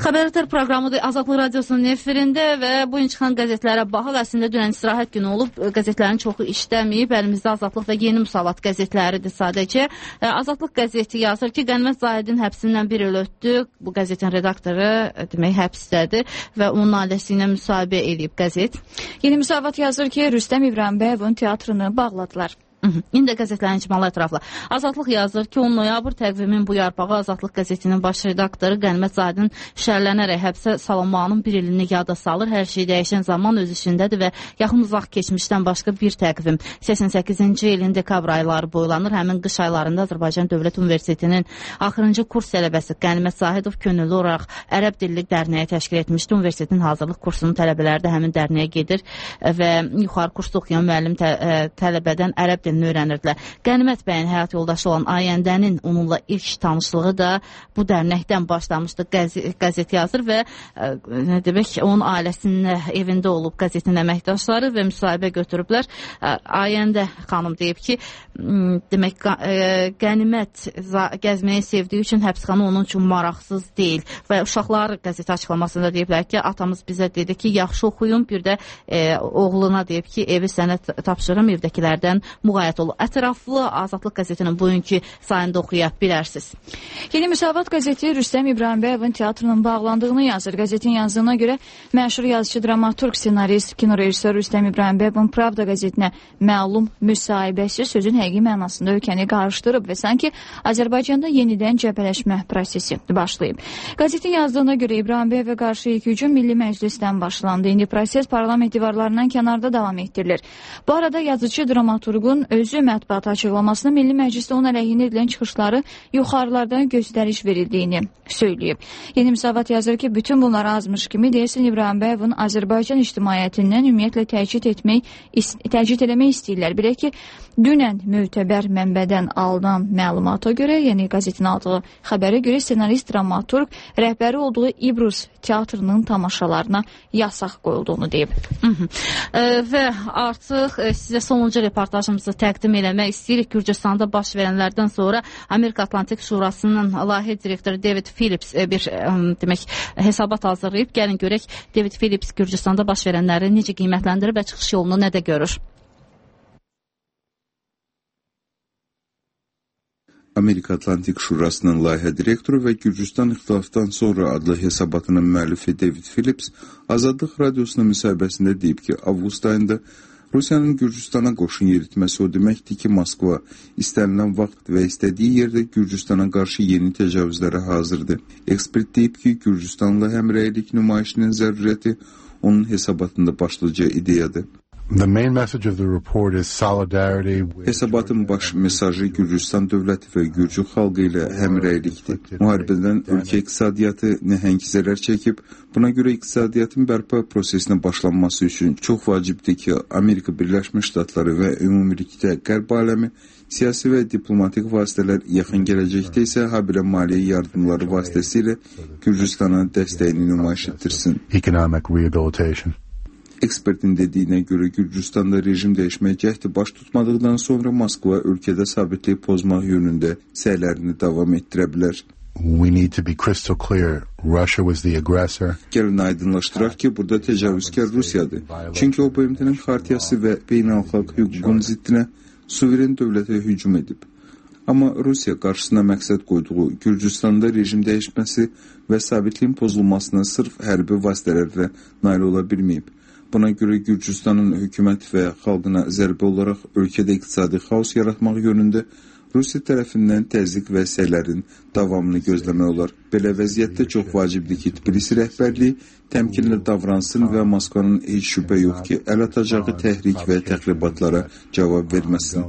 Xəbərlər proqramıdır Azadlıq Radiosunun efirində və bu gün çıxan qəzetlərə baxaq. Əslində dünən istirahət günü olub, qəzetlərin çoxu işləməyib. Əlimizdə Azadlıq və Yeni Müsavat qəzetləridir sadəcə. Azadlıq qəzeti yazır ki, Qənimət Zahidin həbsindən bir il ötdü. Bu qəzetin redaktoru demək həbsdədir və onun ailəsi ilə müsahibə edib qəzet. Yeni Müsavat yazır ki, Rüstəm İbrahimbəyevin teatrını bağladılar. İndi qəzetlərin icmalı ətraflı. Azadlıq yazır ki, on noyabr təqvimin bu yarpağı Azadlıq qəzetinin baş redaktoru Qənimət Zahidin şərlənərək həbsə salınmağının bir ilini yada salır. Hər şey dəyişən zaman öz işindədir və yaxın uzaq keçmişdən başqa bir təqvim səksən səkkizinci ilin dekabr ayları boylanır. Həmin qış aylarında Azərbaycan Dövlət Universitetinin axırıncı kurs tələbəsi Qənimət Zahidov könüllü olaraq Ərəb dilli dərnəyi təşkil etmişdi. Universitetin hazırlıq kursunun tələbələri də həmin dərnəyə gedir və yuxarı kursda oxuyan müəllim tə tələbədən ərəb dilini öyrənirdilər. Qənimət bəyin həyat yoldaşı olan Ayəndənin onunla ilk tanışlığı da bu dərnəkdən başlamışdı. Qəzet, qəzet yazır və ə, nə demək, onun ailəsinin evində olub qəzetin əməkdaşları və müsahibə götürüblər. Ə, Ayəndə xanım deyib ki, ə, demək ə, Qənimət gəzməyi sevdiyi üçün həbsxana onun üçün maraqsız deyil və uşaqlar qəzet açıqlamasında deyiblər ki, atamız bizə dedi ki, yaxşı oxuyun, bir də ə, oğluna deyib ki, evi sənə tapşırım, evdəkilərdən müğayət olun. Ətraflı Azadlıq qəzetinin bugünkü sayında oxuya bilərsiniz. Yeni Müsavat qəzeti Rüstəm İbrahimbəyevin teatrının bağlandığını yazır. Qəzetin yazdığına görə məşhur yazıcı, dramaturg, ssenarist, kinorejissor Rüstəm İbrahimbəyevin Pravda qəzetinə məlum müsahibəsi sözün həqiqi mənasında ölkəni qarışdırıb və sanki Azərbaycanda yenidən cəbhələşmə prosesi başlayıb. Qəzetin yazdığına görə İbrahimbəyə qarşı ilk hücum Milli Məclisdən başlandı. İndi proses parlament divarlarından kənarda davam etdirilir. Bu arada yazıcı, dramaturgun özü mətbuat açıqlamasında Milli Məclisdə onun əleyhinə edilən çıxışları yuxarılardan göstəriş verildiyini söyləyib. Yeni Müsavat yazır ki, bütün bunlar azmış kimi deyəsən İbrahimбəyevin Azərbaycan ictimaiyyətindən ümumiyyətlə təcrid etmək, təcrid eləmək istəyirlər. Bilək ki, dünən mötəbər mənbədən alınan məlumata görə, yəni qəzetin aldığı xəbərə görə ssenarist, dramaturg rəhbəri olduğu İbrus teatrının tamaşalarına yasaq qoyulduğunu deyib. Hı -hı. E, və artıq e, sizə sonuncu reportajımızı təqdim eləmək istəyirik. Gürcüstanda baş verənlərdən sonra Amerika Atlantik Şurasının layihə direktoru David Phillips e, bir e, demək hesabat hazırlayıb. Gəlin görək David Phillips Gürcüstanda baş verənləri necə qiymətləndirir və çıxış yolunu nə də görür. Amerika Atlantik Şurasının layihə direktoru və Gürcüstan İxtilafdan sonra adlı hesabatının müəllifi David Phillips Azadlıq Radiosuna müsahibəsində deyib ki, avqust ayında Rusiyanın Gürcüstana qoşun yeritməsi o deməkdir ki, Moskva istənilən vaxt və istədiyi yerdə Gürcüstana qarşı yeni təcavüzlərə hazırdır. Ekspert deyib ki, Gürcüstanla həmrəylik nümayişinin zərurəti onun hesabatında başlıca ideyadır. The main message of the report is solidarity with... Hesabatın baş mesajı Gürcüstan dövləti və Gürcü xalqı ilə həmrəylikdir. Müharibədən ölkə iqtisadiyyatı nəhəng zərər çəkib, buna görə iqtisadiyyatın bərpa prosesinə başlanması üçün çox vacibdir ki, Amerika Birləşmiş Ştatları və ümumilikdə Qərb aləmi siyasi və diplomatik vasitələr, yaxın gələcəkdə isə habelə maliyyə yardımları vasitəsilə Gürcüstana dəstəyini nümayiş etdirsin. Economic rehabilitation. Ekspertin dediyinə görə Gürcüstanda rejim dəyişməyə cəhdi baş tutmadıqdan sonra Moskva ölkədə sabitliyi pozmaq yönündə səylərini davam etdirə bilər. We need to be crystal clear. Russia was the aggressor. Gəlin aydınlaşdıraq ki, burada təcavüzkar Rusiyadır. Çünki o B M T-nin xartiyası və beynəlxalq hüququn ziddinə suveren dövlətə hücum edib. Amma Rusiya qarşısına məqsəd qoyduğu Gürcüstanda rejim dəyişməsi və sabitliyin pozulmasına sırf hərbi vasitələrlə nail ola bilməyib. Buna görə Gürcüstanın hökumət və xalqına zərbə olaraq ölkədə iqtisadi xaos yaratmaq yönündə Rusiya tərəfindən təzyiq və səylərin davamını gözləmək olar. Belə vəziyyətdə çox vacibdir ki, Tbilisi rəhbərliyi təmkinlə davransın və Moskvanın heç şübhə yox ki, əl atacağı təhrik və təxribatlara cavab verməsin.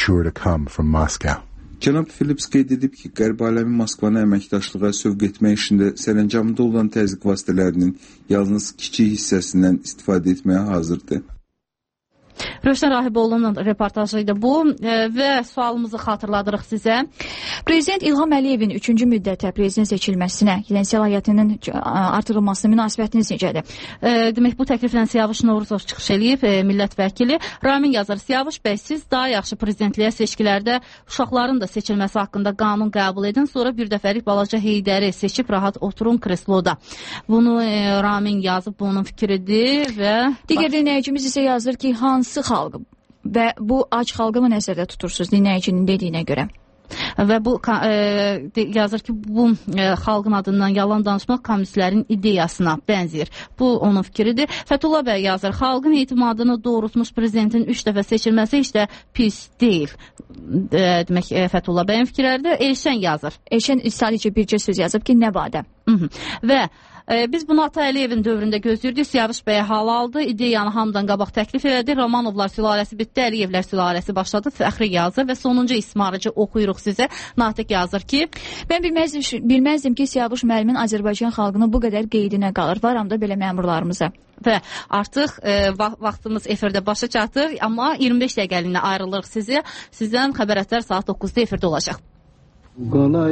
Cənab Phillips qeyd edib ki, Qərb aləmi Moskvanı əməkdaşlığa sövq etmək işində sərəncamında olan təzyiq vasitələrinin yalnız kiçik hissəsindən istifadə etməyə hazırdır. Rövşən Rahiboğlu'nun reportajıydı bu e, və sualımızı xatırladırıq sizə. Prezident İlham Əliyevin üçüncü müddətə prezident seçilməsinə, yəni səlahiyyətinin artırılmasına münasibətiniz necədir? E, demək, bu təkliflə Siyavuş Novruzov çıxış eləyib, e, millət vəkili. Ramin yazır, Siyavuş bəy, siz daha yaxşı prezidentliyə seçkilərdə uşaqların da seçilməsi haqqında qanun qəbul edin, sonra bir dəfəlik balaca Heydəri seçib rahat oturun kresloda. Bunu e, Ramin yazıb, bunun fikridir və... Digər dinləyicimiz isə yazır ki, hansı xalq və bu ac xalqı mı nəzərdə tutursunuz dinləyicinin dediyinə görə? Və bu e, yazır ki, bu e, xalqın adından yalan danışmaq kommunistlərin ideyasına bənzəyir. Bu onun fikridir. Fəthullah bəy yazır, xalqın etimadını doğrultmuş prezidentin üç dəfə seçilməsi heç də pis deyil. E, demək, e, Fəthullah bəyin fikirləridir. Elşən yazır. Elşən sadəcə bircə söz yazıb ki, nə badə. Və e, biz bunu Ata Əliyevin dövründə gözləyirdik. Siyavuş bəyə hal aldı. İdeyanı hamıdan qabaq təklif elədi. Romanovlar sülaləsi bitdi. Əliyevlər sülaləsi başladı. Fəxri yazır və sonuncu ismarıcı oxuyuruq sizə. Natiq yazır ki, mən bilməzdim, bilməzdim ki, Siyavuş müəllimin Azərbaycan xalqını bu qədər qeydinə qalır. Varam da belə məmurlarımıza. Və artıq e, va vaxtımız efirdə başa çatır. Amma iyirmi beş dəqiqəliyə ayrılırıq sizə. Sizdən xəbərətlər saat doqquzda efirdə olacaq. Qalay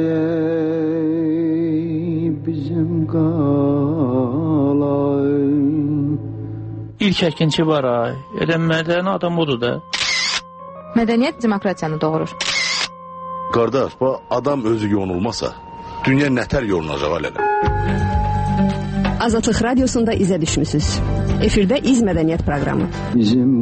bizim qalay. İlk əkinçi var ay. Elə mədəni adam odur da. Mədəniyyət demokratiyanı doğurur. Qardaş, bu adam özü yonulmasa, dünya nətər yolunacaq alələ? Azadlıq Radiosunda izə düşmüsünüz. Efirdə İz Mədəniyyət proqramı. Bizim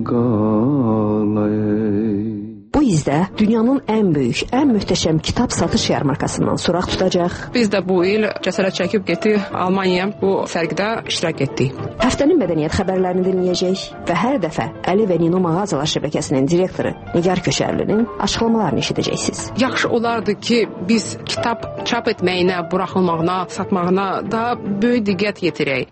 qalay. Bu izdə dünyanın ən böyük, ən möhtəşəm kitab satış yarmarkasından soraq tutacaq. Biz də bu il cəsarət çəkib getdik Almaniya, bu sərgidə iştirak etdik. Həftənin mədəniyyət xəbərlərini dinləyəcək və hər dəfə Əli və Nino mağazalar şəbəkəsinin direktoru Nigar Köşərlinin açıqlamalarını eşidəcəksiniz. Yaxşı olardı ki, biz kitab çap etməyinə, buraxılmağına, satmağına daha böyük diqqət yetirək.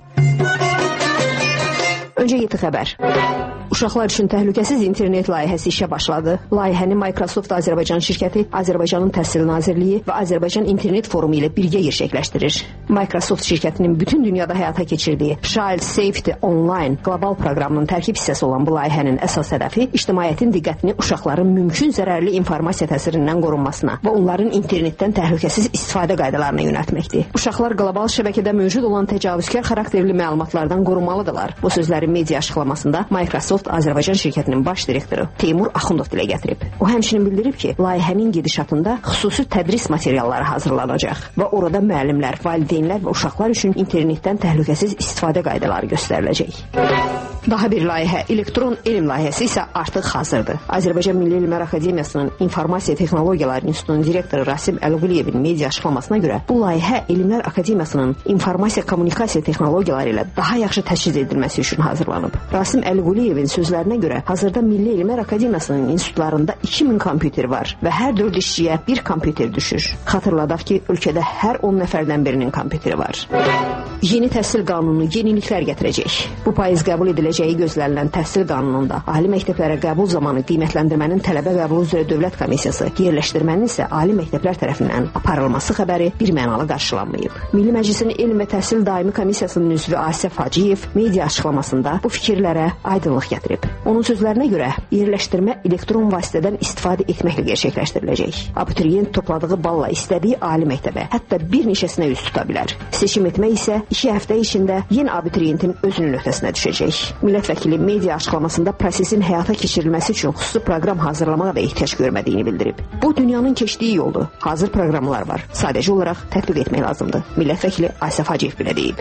Öncə yeti xəbər. Uşaqlar üçün təhlükəsiz internet layihəsi işə başladı. Layihəni Microsoft Azərbaycan şirkəti, Azərbaycanın Təhsil Nazirliyi və Azərbaycan İnternet Forumu ilə birgə gerçəkləşdirir. Microsoft şirkətinin bütün dünyada həyata keçirdiyi Child Safety Online qlobal proqramının tərkib hissəsi olan bu layihənin əsas hədəfi ictimaiyyətin diqqətini uşaqların mümkün zərərli informasiya təsirindən qorunmasına və onların internetdən təhlükəsiz istifadə qaydalarına yönəltməkdir. Uşaqlar qlobal şəbəkədə mövcud olan təcavüzkar xarakterli məlumatlardan qorunmalıdırlar. Bu sözləri media açıqlamasında Microsoft Azərbaycan şirkətinin baş direktoru Teymur Axundov dilə gətirib. O həmçinin bildirib ki, layihənin gedişatında xüsusi tədris materialları hazırlanacaq və orada müəllimlər, valideynlər və uşaqlar üçün internetdən təhlükəsiz istifadə qaydaları göstəriləcək. Daha bir layihə, elektron elm layihəsi isə artıq hazırdır. Azərbaycan Milli Elmlər Akademiyasının İnformasiya Texnologiyaları İnstitutunun direktoru Rasim Əlquliyevin media açıqlamasına görə bu layihə Elmlər Akademiyasının informasiya kommunikasiya texnologiyaları ilə daha yaxşı təchiz edilməsi üçün hazırlanıb. Rasim Əlquliyevin sözlərinə görə hazırda Milli Elmlər Akademiyasının institutlarında iki min kompüter var və hər dörd işçiyə bir kompüter düşür. Xatırladaq ki, ölkədə hər on nəfərdən birinin kompüteri var. Yeni təhsil qanunu yeniliklər gətirəcək. Bu payız qəbul ediləcəyi gözlənilən təhsil qanununda ali məktəblərə qəbul zamanı qiymətləndirmənin tələbə qəbulu üzrə dövlət komissiyası, yerləşdirmənin isə ali məktəblər tərəfindən aparılması xəbəri birmənalı qarşılanmayıb. Milli Məclisin Elm və Təhsil Daimi Komissiyasının üzvü Asif Hacıyev media açıqlamasında bu fikirlərə aydınlıq gətirib. Onun sözlərinə görə yerləşdirmə elektron vasitədən istifadə etməklə gerçəkləşdiriləcək. Abituriyent topladığı balla istədiyi ali məktəbə, hətta bir neçəsinə üz tuta bilər. Seçim etmək isə iki həftə içində yeni abituriyentin özünün öhdəsinə düşəcək. Millət vəkili media açıqlamasında prosesin həyata keçirilməsi üçün xüsusi proqram hazırlamağa da ehtiyac görmədiyini bildirib. Bu dünyanın keçdiyi yoldur. Hazır proqramlar var. Sadəcə olaraq tətbiq etmək lazımdır. Millət vəkili Asif Hacıyev belə deyib.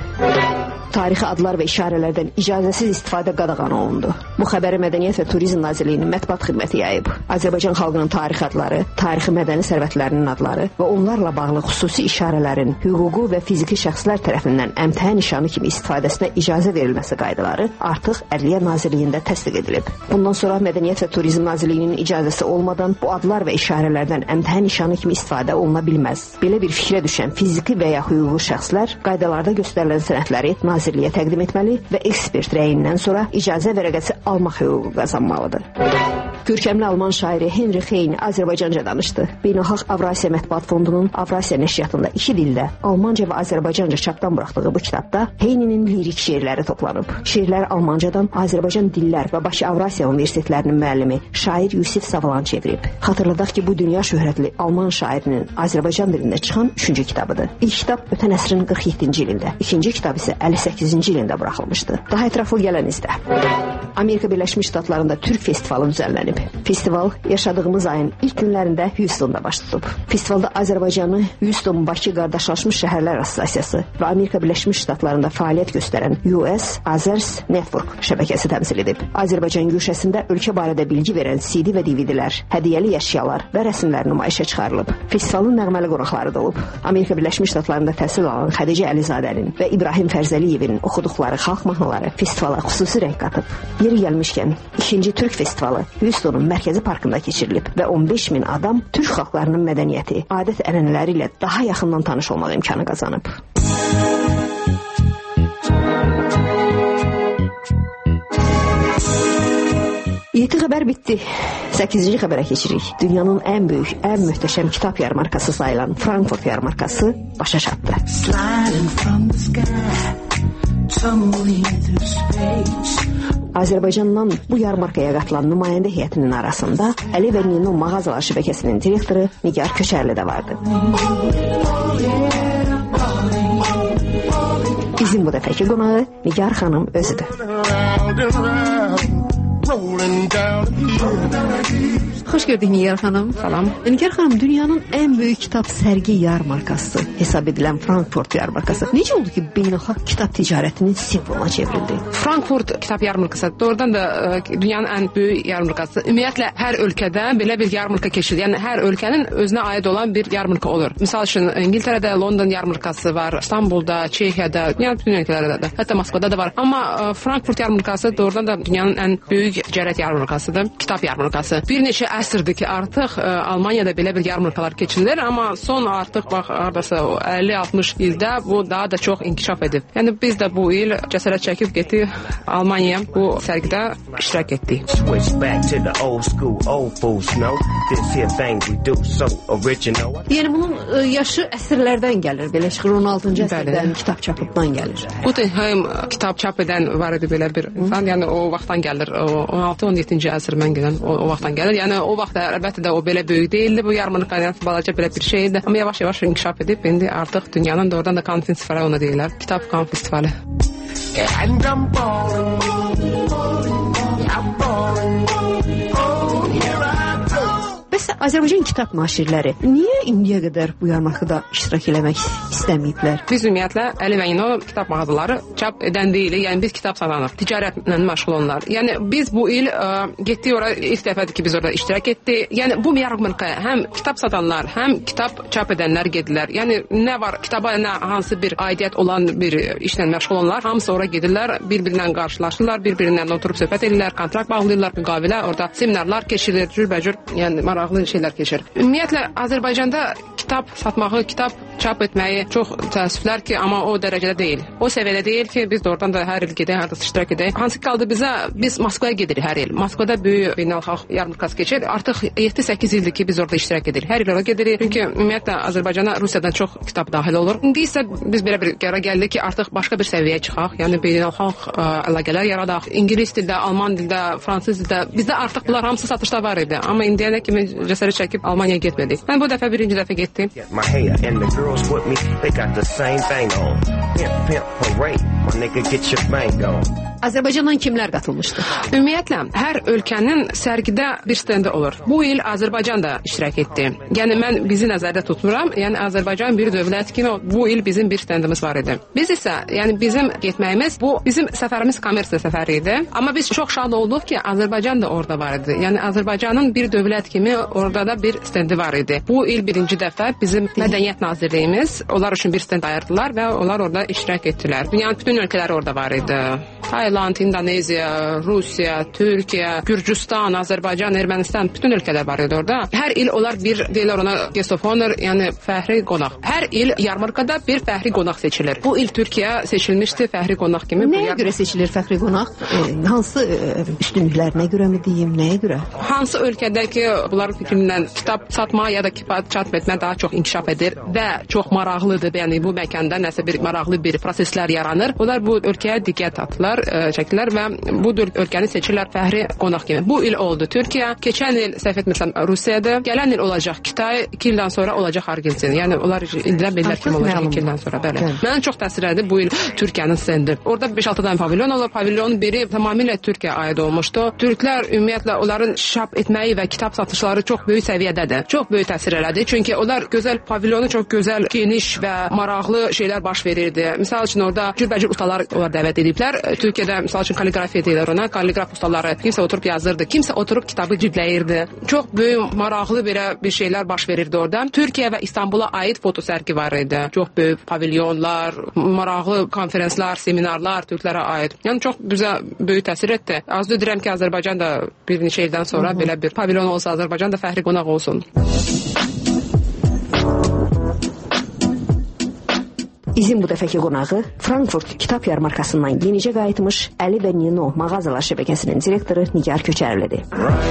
Tarixi adlar və işarələrdən icazəsiz istifadə qadağan olundu. Bu xəbəri Mədəniyyət və Turizm Nazirliyinin mətbuat xidməti yayıb. Azərbaycan xalqının tarixi adları, tarixi mədəni sərvətlərinin adları və onlarla bağlı xüsusi işarələrin hüquqi və fiziki şəxslər tərəfindən əmtəə nişanı kimi istifadəsinə icazə verilməsi qaydaları artıq Ədliyyə Nazirliyində təsdiq edilib. Bundan sonra Mədəniyyət və Turizm Nazirliyinin icazəsi olmadan bu adlar və işarələrdən əmtəə nişanı kimi istifadə oluna bilməz. Belə bir fikrə düşən fiziki və ya hüquqi şəxslər qaydalarda göstərilən sənədləri Nazirliyə təqdim etməli və ekspert rəyindən sonra icazə vərəqəsi almaq hüququ qazanmalıdır. Görkəmli alman şairi Henri Heine Azərbaycanca danışdı. Beynəlxalq Avrasiya Mətbuat Fondunun Avrasiya nəşriyyatında iki dildə Almanca və Azərbaycanca çapdan buraxdığı bu kitabda Heine'nin lirik şeirləri toplanıb. Şeirlər Almancadan Azərbaycan Dillər və Bakı Avrasiya Universitetlərinin müəllimi şair Yusif Savalan çevirib. Xatırladaq ki, bu dünya şöhrətli alman şairinin Azərbaycan dilində çıxan üçüncü kitabıdır. İlk kitab ötən əsrin qırx yeddinci ilində, ikinci kitab isə əlli səkkizinci ilində buraxılmışdı. Daha ətraflı gələn izdə. Amerika Birləşmiş Ştatlarında Türk Festivalı düzənlənib. Festival yaşadığımız ayın ilk günlərində Houstonda baş tutub. Festivalda Azərbaycanı Houston Bakı Qardaşlaşmış Şəhərlər Assosiasiyası və Amerika Birləşmiş Ştatlarında fəaliyyət göstərən U S Azers Network şəbəkəsi təmsil edib. Azərbaycan güşəsində ölkə barədə bilgi verən C D və D V D-lər, hədiyyəli əşyalar və rəsmlər nümayişə çıxarılıb. Festivalın nəğməli qonaqları da olub. Amerika Birləşmiş Ştatlarında təhsil alan Xədicə Əlizadənin və İbrahim Fərzəliyevin oxuduqları xalq mahnıları festivala xüsusi rəng qatıb. Yeri gəlmişkən, ikinci Türk Festivalı Houstonun mərkəzi parkında keçirilib və on beş min adam Türk xalqlarının mədəniyyəti, adət-ənənələri ilə daha yaxından tanış olmaq imkanı qazanıb. yeddi xəbər bitdi. səkkizinci xəbərə keçirik. Dünyanın ən böyük, ən möhtəşəm kitab yarmarkası sayılan Frankfurt yarmarkası başa çatdı. Azərbaycandan bu yarmarkaya qatılan nümayəndə heyətinin arasında Əli və Nino mağazalar şəbəkəsinin direktoru Nigar Köçərli də vardı. Bizim bu dəfəki qonağı Nigar xanım özüdür. Xoş gördük Nigar xanım. Salam. Nigar xanım, dünyanın ən böyük kitab sərgi yarmarkası hesab edilən Frankfurt yarmarkası necə oldu ki, beynəlxalq kitab ticarətinin simvoluna çevrildi? Frankfurt kitab yarmarkası doğrudan da e, dünyanın ən böyük yarmarkası. Ümumiyyətlə hər ölkədə belə bir yarmarka keçirilir. Yəni hər ölkənin özünə aid olan bir yarmarka olur. Misal üçün İngiltərədə London yarmarkası var, İstanbulda, Çexiyada, yəni bütün ölkələrdə də, hətta Moskvada da var. Amma e, Frankfurt yarmarkası doğrudan da dünyanın ən böyük cərət yarmarkasıdır, kitab yarmarkası. Bir neçə əsrdir ki, artıq e, Almaniyada belə bir yarmarkalar keçirilir, amma son artıq bax hardasa əlli altmış ildə bu daha da çox inkişaf edib. Yəni biz də bu il cəsarət çəkib getdik Almaniyaya, bu sərgidə iştirak etdik. Yəni bunun e, yaşı əsrlərdən gəlir, belə çıxır on altıncı əsrdən kitab çapıbdan gəlir. Guggenheim kitab çap edən var idi belə bir insan, yəni o vaxtdan gəlir, o on altı on yeddinci əsr mən gələn o, o vaxtdan gəlir. Yəni o vaxt əlbəttə də o belə böyük deyildi, bu yarmarka, yəni balaca belə bir şey idi. Amma yavaş-yavaş inkişaf edib indi artıq dünyanın doğrudan da Cannes festivalı ona deyirlər. Kitab Cannes festivalı. And I'm falling, I'm falling, oh, here I go. Bəs Azərbaycan kitab naşirləri niyə indiyə qədər bu yarmarkada iştirak eləmək istəməyiblər? Biz ümumiyyətlə Əli və Nino kitab mağazaları çap edən deyilik. Yəni biz kitab satanıq, ticarətlə məşğul olanlar. Yəni biz bu il ə, getdik ora, ilk dəfədir ki biz orada iştirak etdik. Yəni bu yarmarkaya həm kitab satanlar, həm kitab çap edənlər gedilər. Yəni nə var, kitaba nə hansı bir aidiyyət olan bir işlə məşğul olanlar, hamısı ora gedirlər, bir-birinlə qarşılaşırlar, bir-birindən oturub söhbət edirlər, kontrakt bağlayırlar, müqavilə, orada seminarlar keçirilir, cürbəcür, yəni maraqlı şeylər keçir. Ümumiyyətlə Azərbaycanda kitab satmağı, kitab çap etməyi çox təəssüflər ki, amma o dərəcədə deyil. O səviyyədə deyil ki, biz doğrudan da hər il gedək, hardasa iştirak edək. Hansı qaldı bizə, biz Moskvaya gedirik hər il. Moskvada böyük beynəlxalq yarmarkası keçir. Artıq yeddi səkkiz ildir ki, biz orada iştirak edirik. Hər il ora gedirik. Çünki ümumiyyətlə Azərbaycana Rusiyadan çox kitab daxil olur. İndi isə biz belə bir qərar gəldik ki, artıq başqa bir səviyyəyə çıxaq. Yəni beynəlxalq əlaqələr yaradaq. İngilis dildə, alman dildə, fransız dildə. Bizdə artıq bunlar hamısı satışda var idi. Amma indiyənə kimi cəsarət çəkib Almaniyaya getmədik. Mən bu dəfə birinci dəfə getdim. Azərbaycandan kimlər qatılmışdı? Ümumiyyətlə, hər ölkənin sərgidə bir stendi olur. Bu il Azərbaycan da iştirak etdi. Yəni mən bizi nəzərdə tutmuram. Yəni Azərbaycan bir dövlət kimi bu il bizim bir stendimiz var idi. Biz isə, yəni bizim getməyimiz, bu bizim səfərimiz kommersiya səfəri idi. Amma biz çox şad olduq ki, Azərbaycan da orada var idi. Yəni Azərbaycanın bir dövlət kimi orada da bir stendi var idi. Bu il birinci dəfə bizim Mədəniyyət Nazirliyimiz onlar üçün bir stend ayırdılar və onlar orada iştirak etdilər. Dünyanın bütün ölkələri orada var idi. Tayland, Tayland, İndoneziya, Rusiya, Türkiyə, Gürcüstan, Azərbaycan, Ermənistan, bütün ölkələr var idi orada. Hər il onlar bir deyirlər ona guest of honor, yəni fəxri qonaq. Hər il yarmarkada bir fəxri qonaq seçilir. Bu il Türkiyə seçilmişdi fəxri qonaq kimi. Nəyə görə seçilir fəxri qonaq? E, hansı e, üstünlüklərinə görə mi deyim, nəyə görə? Hansı ölkədəki bunların fikrindən kitab satma ya da kitab çap etmə daha çox inkişaf edir və çox maraqlıdır. Yəni bu məkanda nəsə bir maraqlı bir proseslər yaranır. Onlar bu ölkəyə diqqət atdılar, e, çəkdilər və bu ölkəni seçirlər fəxri qonaq kimi. Bu il oldu Türkiyə, keçən il səhv etmirsəm Rusiyada, gələn il olacaq Kitay, iki ildən sonra olacaq Argentina. Yəni onlar indilər bilirlər kim olacaq iki ildən sonra. Bəli. Mənə çox təsir edir bu il Türkiyənin stendi. Orada beş altı dənə pavilyon olur. Pavilyonun biri tamamilə Türkiyəyə aid olmuşdu. Türklər ümumiyyətlə onların çap etməyi və kitab satışları çox böyük səviyyədədir. Çox böyük təsir elədi. Çünki onlar gözəl pavilyonu çox gözəl, geniş və maraqlı şeylər baş verirdi. Misal üçün orada cürbəcür ustalar onlar dəvət ediblər. Türkiyədə misal üçün kalligrafiya deyirlər ona. Kalligraf ustaları kimsə oturub yazırdı, kimsə oturub kitabı cibləirdi. Çox böyük, maraqlı belə bir şeylər baş verirdi orada. Türkiyə və İstanbula aid foto sərgi var idi. Çox böyük pavilyonlar, maraqlı konferanslar, seminarlar Türklərə aid. Yəni çox bizə böyük təsir etdi. Arzu edirəm ki, Azərbaycan da bir neçə ildən sonra Hı -hı. belə bir pavilyon olsa, Azərbaycan da fəxri qonaq olsun. İzin bu dəfəki qonağı Frankfurt kitab yarmarkasından yenicə qayıtmış Əli və Nino mağazalar şəbəkəsinin direktoru Nigar Köçərlidir.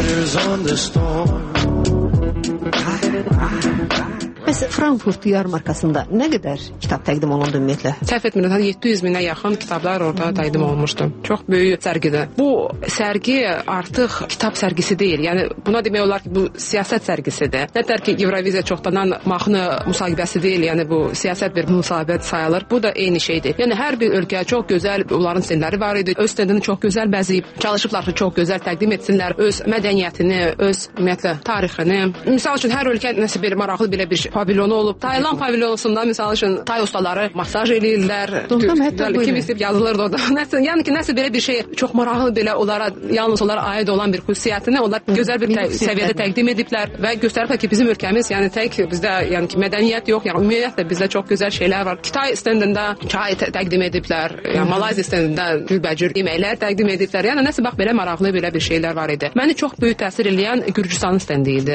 Bəs Frankfurt yarmarkasında nə qədər kitab təqdim olundu ümumiyyətlə? Səhv etmirəm, yeddi yüz minə yaxın kitablar orada təqdim olunmuşdu. Çox böyük sərgidir. Bu sərgi artıq kitab sərgisi deyil. Yəni buna demək olar ki, bu siyasət sərgisidir. Nətər ki, Euroviziya çoxdanan mahnı müsahibəsi deyil, yəni bu siyasət bir müsahibət sayılır. Bu da eyni şeydir. Yəni hər bir ölkə çox gözəl, onların stendləri var idi. Öz stendini çox gözəl bəzəyib, çalışıblar ki, çox gözəl təqdim etsinlər öz mədəniyyətini, öz ümumiyyətlə tarixini. Misal üçün hər ölkə nəsə bir maraqlı belə bir pavilyonu olub. Tayland pavilyonunda misal üçün tay ustaları masaj eləyirlər. Kim istəyib yazılırdı orada. Nəsə, yəni ki, nəsə belə bir şey çox maraqlı belə onlara, yalnız onlara aid olan bir xüsusiyyətini onlar gözəl bir tə səviyyədə təqdim ediblər və göstəriblər ki, bizim ölkəmiz, yəni tək bizdə yəni ki, mədəniyyət yox, yəni ümumiyyətlə bizdə çox gözəl şeylər var. Kitay stendində çay təqdim ediblər, yəni Malayziya stendində cürbəcür yeməklər təqdim ediblər. Yəni nəsə bax belə maraqlı belə bir şeylər var idi. Məni çox böyük təsir eləyən Gürcüstanın stendi idi.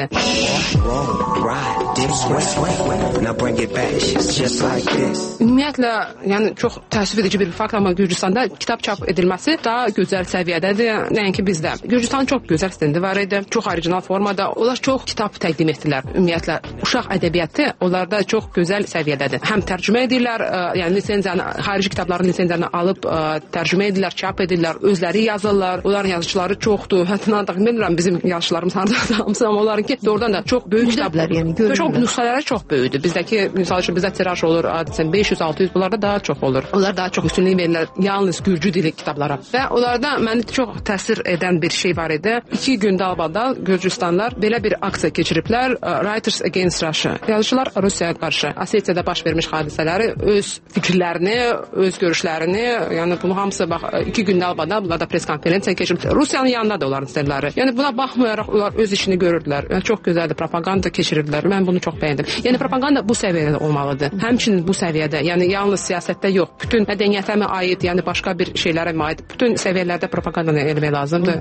Ümumiyyətlə, yəni çox təəssüf edici bir fakt, amma Gürcüstanda kitab çap edilməsi daha gözəl səviyyədədir, nəinki bizdə. Gürcüstanın çox gözəl stendi var idi, çox orijinal formada. Onlar çox kitab təqdim etdilər. Ümumiyyətlə, uşaq ədəbiyyatı onlarda çox gözəl səviyyədədir. Həm tərcümə edirlər, ə, yəni lisenziyanı, xarici kitabların lisenziyanı alıb ə, tərcümə edirlər, çap edirlər, özləri yazırlar. Onların yazıçıları çoxdur. Hətta bilmirəm bizim yazıçılarımız hardadır, hamısı, amma onlarınki doğrudan da çox böyük kitablar, yəni çox nüsxələri çox böyükdür. Bizdəki misal üçün bizdə tiraj olur, adətən beş yüz altı yüz, bunlarda daha çox olur. Onlar daha çox üstünlük verirlər yalnız gürcü dili kitablara. Və onlarda məni çox təsir edən bir şey var idi. İki gün dalbadal Gürcüstanlar belə bir aksiya keçiriblər. Writers Against Russia. Yazıçılar Rusiyaya qarşı Osetiyada baş vermiş hadisələri, öz fikirlərini, öz görüşlərini, yəni bunu hamısı bax iki gün dalbadal bunlar da pres konferensiya keçiriblər. Rusiyanın yanında da onların stendləri. Yəni buna baxmayaraq onlar öz işini görürdülər. Yəni çox gözəldir, propaganda keçirirdilər. Mən bunu çox bəyəndim. Yəni propaganda bu səviyyədə olmalıdır. Həmçinin bu səviyyədə, yəni yalnız siyasətdə yox, bütün mədəniyyətə mi aid, yəni başqa bir şeylərə mi aid, bütün səviyyələrdə propagandanı eləmək lazımdır.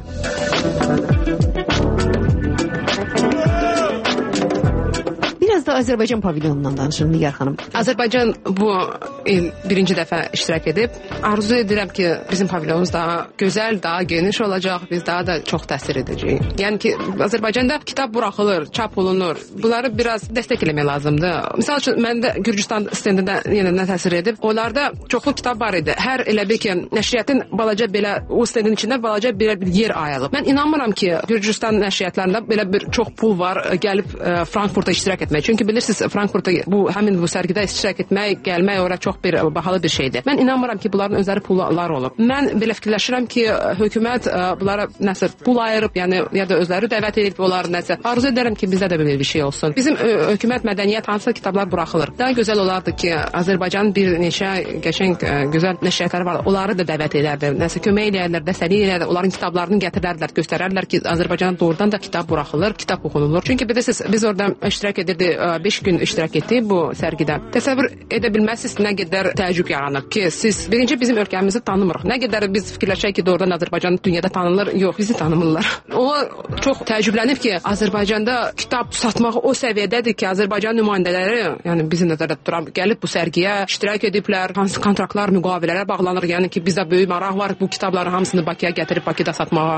Biraz da Azərbaycan pavilyonundan danışın Nigar xanım. Azərbaycan bu il birinci dəfə iştirak edib. Arzu edirəm ki, bizim pavilyonumuz daha gözəl, daha geniş olacaq, biz daha da çox təsir edəcəyik. Yəni ki, Azərbaycanda kitab buraxılır, çap olunur. Bunları biraz dəstək eləmək lazımdır. Misal üçün, məndə Gürcüstan stendində yenə nə təsir edib? Onlarda çoxlu kitab var idi. Hər elə bir ki, nəşriyyatın balaca belə, o stendin içində balaca belə bir yer ayılıb. Mən inanmıram ki, Gürcüstan nəşriyyatlarında belə bir çox pul var, gəlib e, Frankfurta iştirak etmək. Çünki bilirsiniz, Frankfurta bu həmin bu sərgidə iştirak etmək, gəlmək ora çox bir bahalı bir şeydir. Mən inanmıram ki, bunların özləri pullar olub. Mən belə fikirləşirəm ki, hökumət ə, bunlara nəsə pul ayırıb, yəni ya da özləri dəvət edib onları nəsə. Arzu edərəm ki, bizdə də belə bir şey olsun. Bizim ə, hökumət mədəniyyət hansı kitablar buraxılır. Daha gözəl olardı ki, Azərbaycan bir neçə qəşəng ə, gözəl nəşriyyatları var. Onları da dəvət edərlər. Nəsə kömək eləyərlər, dəstək eləyərlər, onların kitablarını gətirərlər, göstərərlər ki, Azərbaycanda doğrudan da kitab buraxılır, kitab oxunulur. Çünki bilirsiniz, biz orada iştirak edirdik beş gün iştirak etdi bu sərgidə. Təsəvvür edə bilməzsiniz nə qədər təəccüb yaranır ki, siz birinci bizim ölkəmizi tanımırıq. Nə qədər biz fikirləşək ki, doğrudan Azərbaycan dünyada tanınır, yox, bizi tanımırlar. Onlar çox təəccüblənib ki, Azərbaycanda kitab satmaq o səviyyədədir ki, Azərbaycan nümayəndələri, yəni bizi nəzərdə tuturan, gəlib bu sərgiyə iştirak ediblər, hansı kontraktlar, müqavilələr bağlanır, yəni ki, bizdə böyük maraq var bu kitabları hamısını Bakıya gətirib Bakıda satmağa.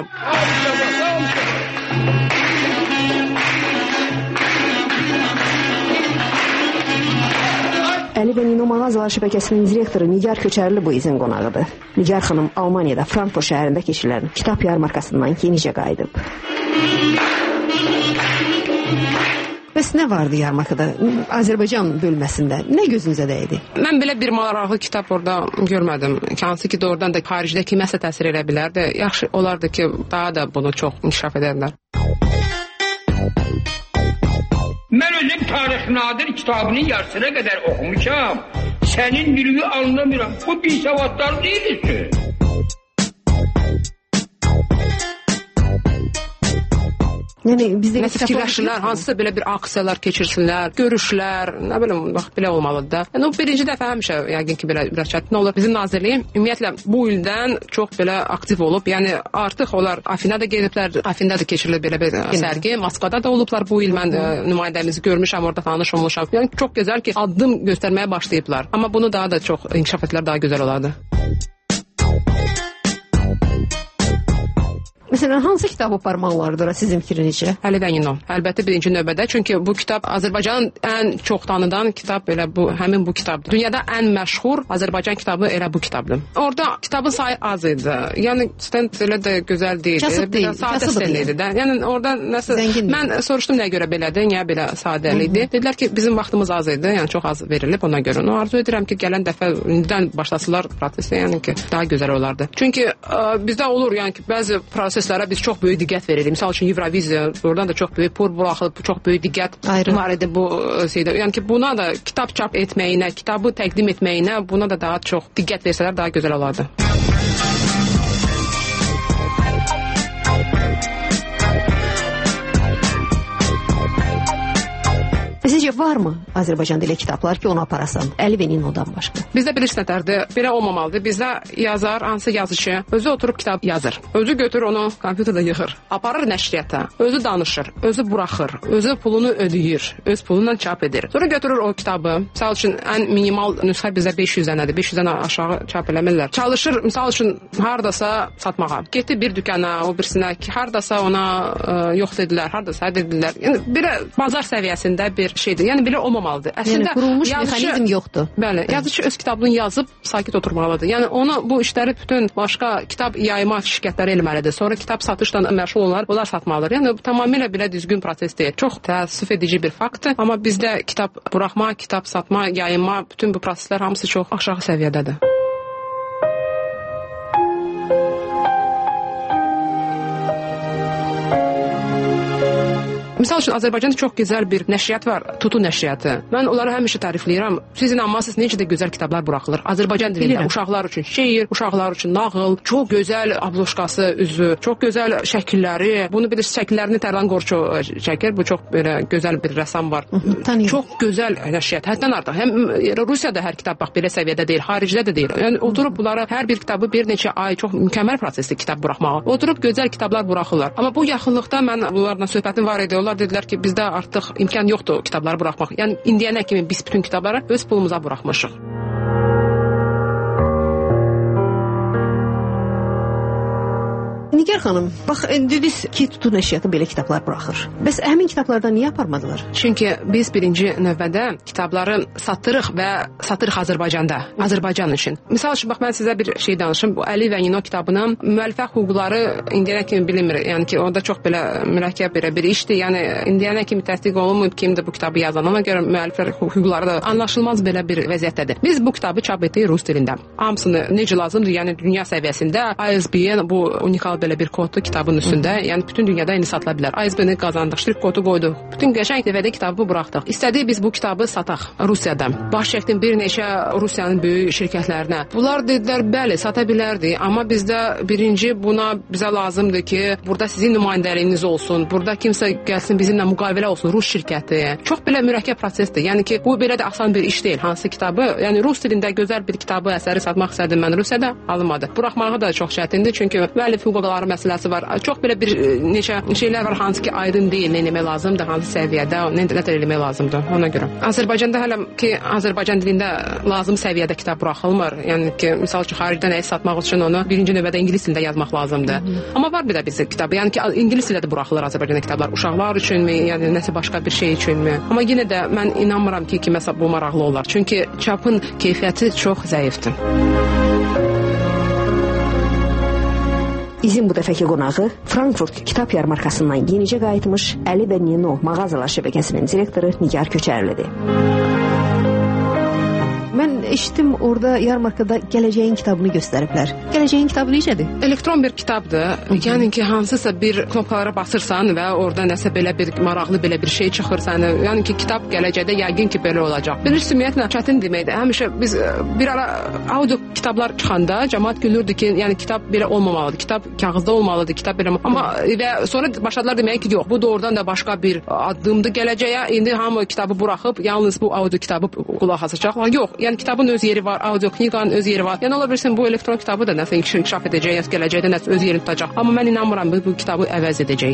Əli və Nino mağazalar şəbəkəsinin direktoru Nigar Köçərli bu izin qonağıdır. Nigar xanım Almaniyada Frankfurt şəhərində keçirilən kitab yarmarkasından yenicə qayıdıb. Bəs nə vardı yarmarkada, Azərbaycan bölməsində? Nə gözünüzə dəydi? Mən belə bir maraqlı kitab orada görmədim. Hansı ki, doğrudan da xaricdə kiməsə təsir edə bilərdi. Yaxşı olardı ki, daha da bunu çox inkişaf edərlər. Mən özüm Tarix Nadir kitabının yarısına qədər oxumuşam. Sənin dilini anlamıram. Bu bir savadlar deyilsin. Yəni bizdə nə fikirləşirlər, hansısa belə bir aksiyalar keçirsinlər, görüşlər, nə bilim, bax belə olmalıdır da. Yəni o birinci dəfə həmişə yəqin ki, belə biraz çətin olur. Bizim nazirliyin ümumiyyətlə bu ildən çox belə aktiv olub. Yəni artıq onlar Afinada gediblər, Afində də keçirilir belə bir sərgi, Moskvada da olublar bu il. Mən nümayəndəmizi görmüşəm, orada tanış olmuşam. Yəni çox gözəl ki, addım göstərməyə başlayıblar. Amma bunu daha da çox inkişaf etdilər, daha gözəl olardı. Məsələn, hansı kitabı aparmaqlardır sizin fikrinizcə? Əli və Nino. Əlbəttə birinci növbədə, çünki bu kitab Azərbaycanın ən çox tanınan kitab elə bu, həmin bu kitabdır. Dünyada ən məşhur Azərbaycan kitabı elə bu kitabdır. Orada kitabın sayı az idi. Yəni stend elə də gözəl deyildi. Kasıb deyil. Sadə stend idi də. Yəni orada nəsə mən soruşdum nəyə görə belədir, niyə belə sadəli idi? Dedilər ki, bizim vaxtımız az idi, yəni çox az verilib ona görə. Onu arzu edirəm ki, gələn dəfə indidən başlasınlar prosesi, yəni ki, daha gözəl olardı. Çünki ə, bizdə olur, yəni ki, bəzi proseslərə biz çox böyük diqqət veririk. Məsəl üçün Euroviziya, oradan da çox böyük pul buraxılıb, çox böyük diqqət var idi bu şeydə. Yəni ki, buna da kitab çap etməyinə, kitabı təqdim etməyinə, buna da daha çox diqqət versələr daha gözəl olardı. Sizcə varmı Azərbaycan dili kitablar ki, onu aparasan? Əli və Nino'dan başqa. Bizdə bilirsiniz nətərdir, belə olmamalıdır. Bizdə yazar, hansı yazıcı, özü oturub kitab yazır. Özü götürür onu kompüterdə yığır. Aparır nəşriyyata, özü danışır, özü buraxır, özü pulunu ödəyir, öz pulundan çap edir. Sonra götürür o kitabı. Misal üçün ən minimal nüsxə bizdə beş yüz dənədir. beş yüzdən aşağı çap eləmirlər. Çalışır, misal üçün hardasa satmağa. Getdi bir dükana, o birisinə ki, hardasa ona ə, yox dedilər, hardasa dedilər. Yəni belə bazar səviyyəsində bir şeydir. Yəni belə olmamalıdır. Əslində yəni, qurulmuş yazıcı, mexanizm yoxdur. Bəli, yazıcı öz kitabını yazıb sakit oturmalıdır. Yəni onu bu işləri bütün başqa kitab yayma şirkətləri eləməlidir. Sonra kitab satışla məşğul olanlar onlar satmalıdır. Yəni tamamilə belə düzgün proses deyil. Çox təəssüf edici bir faktdır. Amma bizdə kitab buraxma, kitab satma, yayma, bütün bu proseslər hamısı çox aşağı səviyyədədir. Misal üçün Azərbaycanda çox gözəl bir nəşriyyat var, Tutu nəşriyyatı. Mən onları həmişə tərifləyirəm. Siz inanmazsınız necə də gözəl kitablar buraxılır. Azərbaycan dilində uşaqlar üçün şeir, uşaqlar üçün nağıl, çox gözəl abloşkası üzü, çox gözəl şəkilləri. Bunu bilirsiniz, şəkillərini Tərlan Qorçu çəkir. Bu çox belə gözəl bir rəssam var. Tanıyım. Çox gözəl nəşriyyat. Həddən artıq. Həm Rusiyada hər kitab bax belə səviyyədə deyil, xaricdə də deyil. Yəni oturub bunlara hər bir kitabı bir neçə ay çox mükəmməl prosesli kitab buraxmağa. Oturub gözəl kitablar buraxırlar. Amma bu yaxınlıqda mən bunlarla söhbətim var idi. Onlar dedilər ki, bizdə artıq imkan yoxdur kitabları buraxmaq. Yəni indiyənə kimi biz bütün kitabları öz pulumuza buraxmışıq. Nigar xanım, bax indi biz ki Tutu nəşriyyatı belə kitablar buraxır. Bəs həmin kitablardan niyə aparmadılar? Çünki biz birinci növbədə kitabları satırıq və satırıq Azərbaycanda, Azərbaycan üçün. Misal üçün bax mən sizə bir şey danışım. Bu Əli və Nino kitabının müəllifə hüquqları indiyənə kimi bilinmir. Yəni ki, orada çox belə mürəkkəb belə bir işdir. Yəni indiyənə kimi təsdiq olunmayıb kimdir bu kitabı yazan. Ona görə müəllifə hüquqları da anlaşılmaz belə bir vəziyyətdədir. Biz bu kitabı çap etdik rus dilində. Hamısını necə lazımdır, yəni dünya səviyyəsində I S B N bu unikal belə bir kodlu kitabın üstündə. Yəni bütün dünyada indi satıla bilər. I S B-ni qazandıq, şirk kodu qoyduq. Bütün qəşəng D V D kitabı buraxdıq. İstədik biz bu kitabı sataq Rusiyadan. Baş çəkdim bir neçə Rusiyanın böyük şirkətlərinə. Bunlar dedilər, bəli, sata bilərdi, amma bizdə birinci buna bizə lazımdır ki, burada sizin nümayəndəliyiniz olsun. Burada kimsə gəlsin bizimlə müqavilə olsun, Rus şirkəti. Çox belə mürəkkəb prosesdir. Yəni ki, bu belə də asan bir iş deyil. Hansı kitabı, yəni rus dilində gözəl bir kitabı, əsəri satmaq istədim mən Rusiyada, alınmadı. Buraxmağı da çox çətindir, çünki müəllif hüquqları məsələsi var. Çox belə bir neçə şeylər var, hansı ki, aydın deyil, nə etmək lazımdır, hansı səviyyədə, nə tər eləmək lazımdır, ona görə. Azərbaycanda hələ ki, Azərbaycan dilində lazım səviyyədə kitab buraxılmır. Yəni ki, misal ki, xaricdən nəyi satmaq üçün onu birinci növbədə ingilis dilində yazmaq lazımdır. Hı -hı. Amma var bir də bizdə kitabı, yəni ki, ingilis dilində buraxılır Azərbaycanda kitablar. Uşaqlar üçünmü, yəni nəsə başqa bir şey üçünmü? Amma yenə də mən inanmıram ki, kiməsə bu maraqlı olar. Çünki çapın keyfiyyəti çox zəifdir. İzin bu dəfəki qonağı Frankfurt kitab yarmarkasından yenicə qayıtmış Əli və Nino mağazalar şəbəkəsinin direktoru Nigar Köçərlidir. Mən eşitdim, orada yarmarkada gələcəyin kitabını göstəriblər. Gələcəyin kitabı necədir? Elektron bir kitabdır. Hı -hı. Yəni ki, hansısa bir knopkalara basırsan və orada nəsə belə bir maraqlı belə bir şey çıxır sənə. Yəni ki, kitab gələcəkdə yəqin ki, belə olacaq. Bilirsiniz, ümumiyyətlə çətin deməkdir. Həmişə biz bir ara audio kitablar çıxanda cəmaət gülürdü ki, yəni kitab belə olmamalıdır. Kitab kağızda olmalıdır, kitab belə. Amma və sonra başladılar deməyə ki, yox, bu doğrudan da başqa bir addımdır gələcəyə. İndi hamı kitabı buraxıb yalnız bu audio kitabı qulaq asacaqlar. Yox, yəni kitabın öz yeri var, audio kniqanın öz yeri var. Yəni ola bilsin bu elektron kitabı da nəsə inkişaf edəcək, yəni gələcəkdə nəsə öz yerini tutacaq. Amma mən inanmıram bu, bu kitabı əvəz edəcək.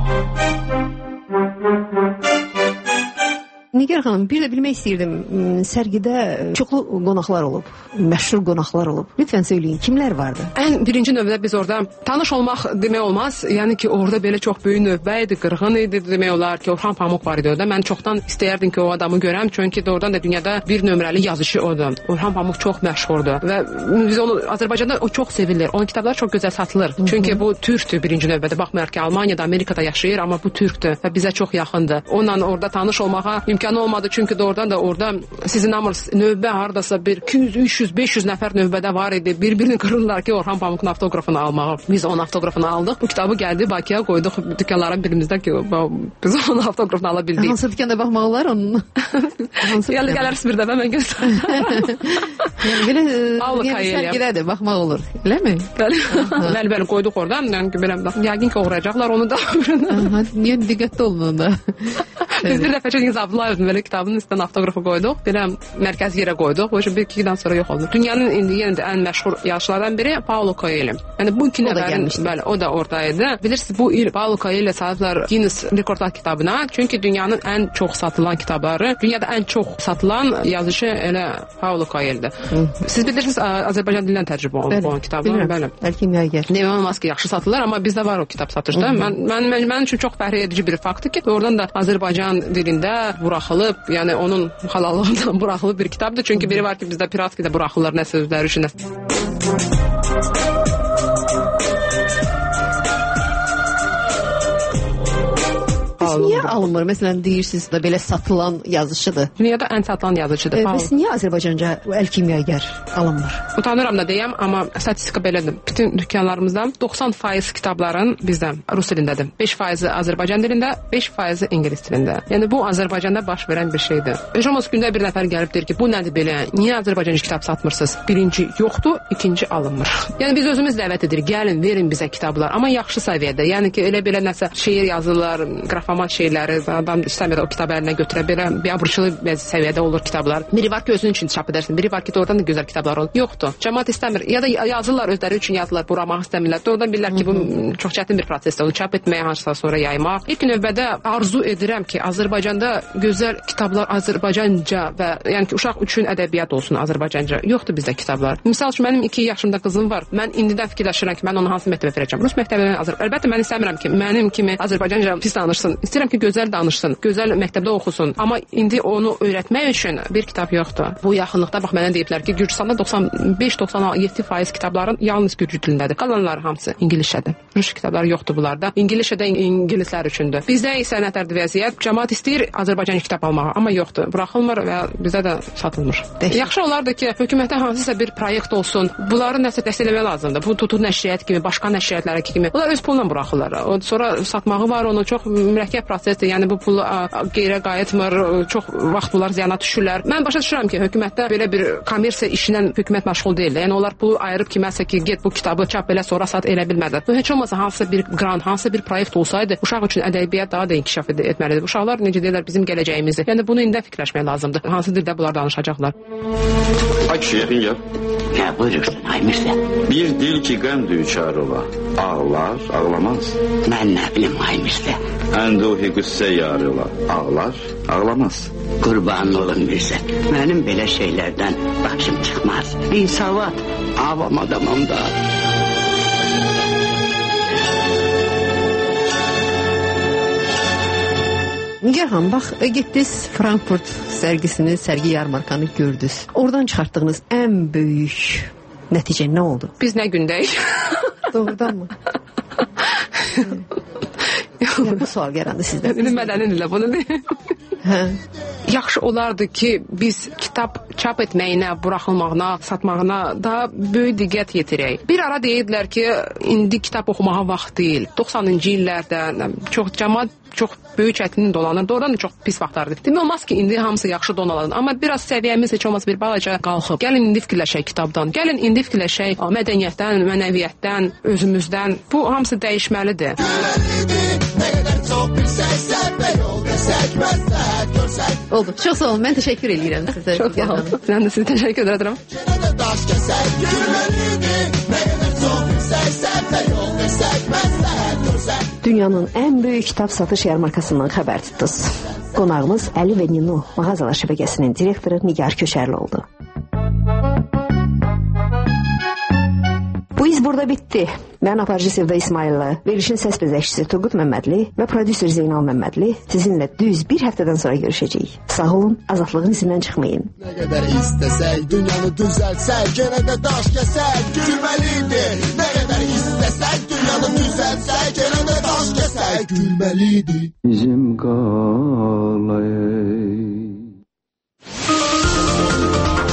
Nigar xanım, bir də bilmək istəyirdim, sərgidə çoxlu qonaqlar olub, məşhur qonaqlar olub. Lütfən söyləyin, kimlər vardı? Ən birinci növbədə biz orada tanış olmaq demək olmaz. Yəni ki, orada belə çox böyük növbə idi, qırğın idi demək olar ki, Orxan Pamuk var idi orada. Mən çoxdan istəyərdim ki, o adamı görəm, çünki doğrudan da dünyada bir nömrəli yazıcı odur. Orxan Pamuk çox məşhurdur və biz onu Azərbaycanda o çox sevilir. Onun kitabları çox gözəl satılır. Hı -hı. Çünki bu türkdür birinci növbədə. Baxmayaraq ki, Almaniyada, Amerikada yaşayır, amma bu türkdür və bizə çox yaxındır. Onunla orada tanış olmağa imkanı olmadı, çünki doğrudan da orada sizin namınız növbə hardasa bir iki yüz, üç yüz, beş yüz nəfər növbədə var idi. Bir-birini qırırlar ki, Orxan Pamukun avtografını almağa. Biz onun avtografını aldıq. Bu kitabı gəldi Bakıya qoyduq dükkanların birimizdə ki, biz onun avtografını ala bildik. Hansı dükkanda baxmaq olar onun? Gəlir gələrsiz bir dəfə mən göstərəm. Yəni belə sərgidədir, baxmaq olur. Eləmi? Bəli, bəli, bəli, qoyduq oradan. Yəni belə yəqin ki, uğrayacaqlar onu da. Niyə diqqətli olun onda? Biz bir dəfə çünki Zabılayevin belə kitabının üstünə avtoqrafı qoyduq. Belə mərkəzi yerə qoyduq. O bir iki ildən sonra yox oldu. Dünyanın indi yenə də ən məşhur yazıçılardan biri Paulo Coelho. Yəni bu iki nəfərin, bəli, o da oradaydı. Bilirsiniz, bu il Paulo Coelho satıblar Guinness rekordlar kitabına. Çünki dünyanın ən çox satılan kitabları, dünyada ən çox satılan yazıcı elə Paulo Coelho'dur. Siz bilirsiniz, Azərbaycan dilindən tərcümə olunub o kitablar. Bəli. Əlkimyagər. Demək olmaz ki, yaxşı satılır, amma bizdə var o kitab satışda. Mən mən mənim üçün çox fəxr edici bir faktdır ki, oradan da Azərbaycan dilində buraxılıb, yəni onun halallığından buraxılıb bir kitabdır. Çünki biri var ki, bizdə piratskidə buraxılır nə sözləri üçün. Niyə alınmır? Məsələn, deyirsiniz də belə satılan yazıcıdır. Dünyada ən satılan yazıcıdır. E, bəs niyə Azərbaycanca əlkimyagər alınmır? Utanıram da deyəm, amma statistika belədir. Bütün dükkanlarımızdan doxsan faiz kitabların bizdən rus dilindədir. beş faizi Azərbaycan dilində, beş faizi ingilis dilində. Yəni bu Azərbaycanda baş verən bir şeydir. Ejamos gündə bir nəfər gəlib deyir ki, bu nədir belə? Niyə Azərbaycanca kitab satmırsınız? Birinci yoxdur, ikinci alınmır. Yəni biz özümüz dəvət edirik, gəlin, verin bizə kitablar, amma yaxşı səviyyədə. Yəni ki, elə belə nəsə şeir yazırlar, qrafomat şeyləri, adam istəmir o kitabı əlinə götürə belə biabırçılı səviyyədə olur kitablar. Biri var ki, özün üçün çap edərsən, biri var ki, oradan da gözəl kitablar olur. Yoxdur. Cəmaət istəmir. Ya da yazırlar özləri üçün yazırlar, buramaq istəmirlər. Oradan bilirlər ki, bu çox çətin bir prosesdir. Onu çap etməyə, hansısa sonra yaymaq. İlk növbədə arzu edirəm ki, Azərbaycanda gözəl kitablar Azərbaycanca və yəni ki, uşaq üçün ədəbiyyat olsun Azərbaycanca. Yoxdur bizdə kitablar. Misal üçün mənim iki yaşımda qızım var. Mən indidən fikirləşirəm ki, mən onu hansı məktəbə verəcəm. Rus məktəbinə Azərbaycan. Əlbəttə mən istəmirəm ki, mənim kimi Azərbaycanca pis danışsın. İstəyirəm ki, gözəl danışsın, gözəl məktəbdə oxusun. Amma indi onu öyrətmək üçün bir kitab yoxdur. Bu yaxınlıqda bax mənə deyiblər ki, Gürcüstanda doxsan beş doxsan yeddi faiz kitabların yalnız Gürcü dilindədir. Qalanları hamısı ingiliscədir. Rus kitabları yoxdur bunlarda. İngiliscədə ingilislər üçündür. Bizdə isə nətərdir vəziyyət? Cəmaət istəyir Azərbaycan kitab almağı, amma yoxdur. Buraxılmır və bizə də satılmır. Dəşək. Yaxşı olardı ki, hökumətə hansısa bir proyekt olsun. Bunları nəsə dəstəkləmək lazımdır. Bu tutur nəşriyyat kimi, başqa nəşriyyatlara kimi. Bunlar öz pulla buraxırlar. O sonra satmağı var, onu çox mürəkkəb prosesdir. Yəni bu pul qeyrə qayıtmır, çox vaxt bunlar ziyana düşürlər. Mən başa düşürəm ki, hökumətdə belə bir kommersiya işindən hökumət məşğul deyil. Yəni onlar pulu ayırıb kiməsə ki, get bu kitabı çap elə, sonra sat elə bilmədi. Bu heç olmasa hansısa bir grant, hansısa bir proyekt olsaydı, uşaq üçün ədəbiyyat daha da inkişaf ed etməlidir. Uşaqlar necə deyirlər, bizim gələcəyimizdir. Yəni bunu indi fikirləşmək lazımdır. Hansı dildə bunlar danışacaqlar? Ay kişi, yaxın gəl. Hə, buyurursun, ay Mirsə. Bir dil ki, qəm düçar ola. Ağlar, ağlamaz. Mən nə bilim, ay Mirsə. Ənduhi qüssə yarı ola. Ağlar, ağlamaz. Qurban olun Mirsə. Mənim belə şeylərdən başım çıxmaz. İnsavat, avam adamım da. Nigar xanım, bax, getdiniz Frankfurt sərgisini, sərgi yarmarkanı gördünüz. Oradan çıxartdığınız ən böyük nəticə nə oldu? Biz nə gündəyik? Doğrudan mı? Bu sual gələndir sizdən. Mədənin ilə bunu deyil. Hə. Yaxşı olardı ki, biz kitab çap etməyinə, buraxılmağına, satmağına daha böyük diqqət yetirək. Bir ara deyirdilər ki, indi kitab oxumağa vaxt deyil. doxsanıncı illərdə çox cəmaət çox böyük çətinlik dolanır. Doğrudan da çox pis vaxtlardır. Demək olmaz ki, indi hamısı yaxşı donalanır. Amma biraz səviyyəmiz heç olmaz bir balaca qalxıb. Gəlin indi fikirləşək kitabdan. Gəlin indi fikirləşək mədəniyyətdən, mənəviyyətdən, özümüzdən. Bu hamısı dəyişməlidir. Oldu. Çox sağ olun. Mən təşəkkür edirəm sizə. Çox sağ olun. Mən də sizə təşəkkür edirəm. Dünyanın ən böyük kitab satış yarmarkasından xəbər tutdunuz. Qonağımız Əli və Nino mağazalar şəbəkəsinin direktoru Nigar Köçərli oldu. Bu iz burada bitdi. Mən aparıcı Sevda İsmayıllı, verilişin səs bezəkçisi Turqut Məmmədli və prodüser Zeynal Məmmədli sizinlə düz bir həftədən sonra görüşəcəyik. Sağ olun, azadlığın izindən çıxmayın. Nə qədər istəsək, dünyanı düzəltsək, yenə də daş kəsək, gülməlidir. Nə qədər istəsək, dünyanı düzəltsək, yenə də daş kəsək, gülməlidir. Bizim qalay.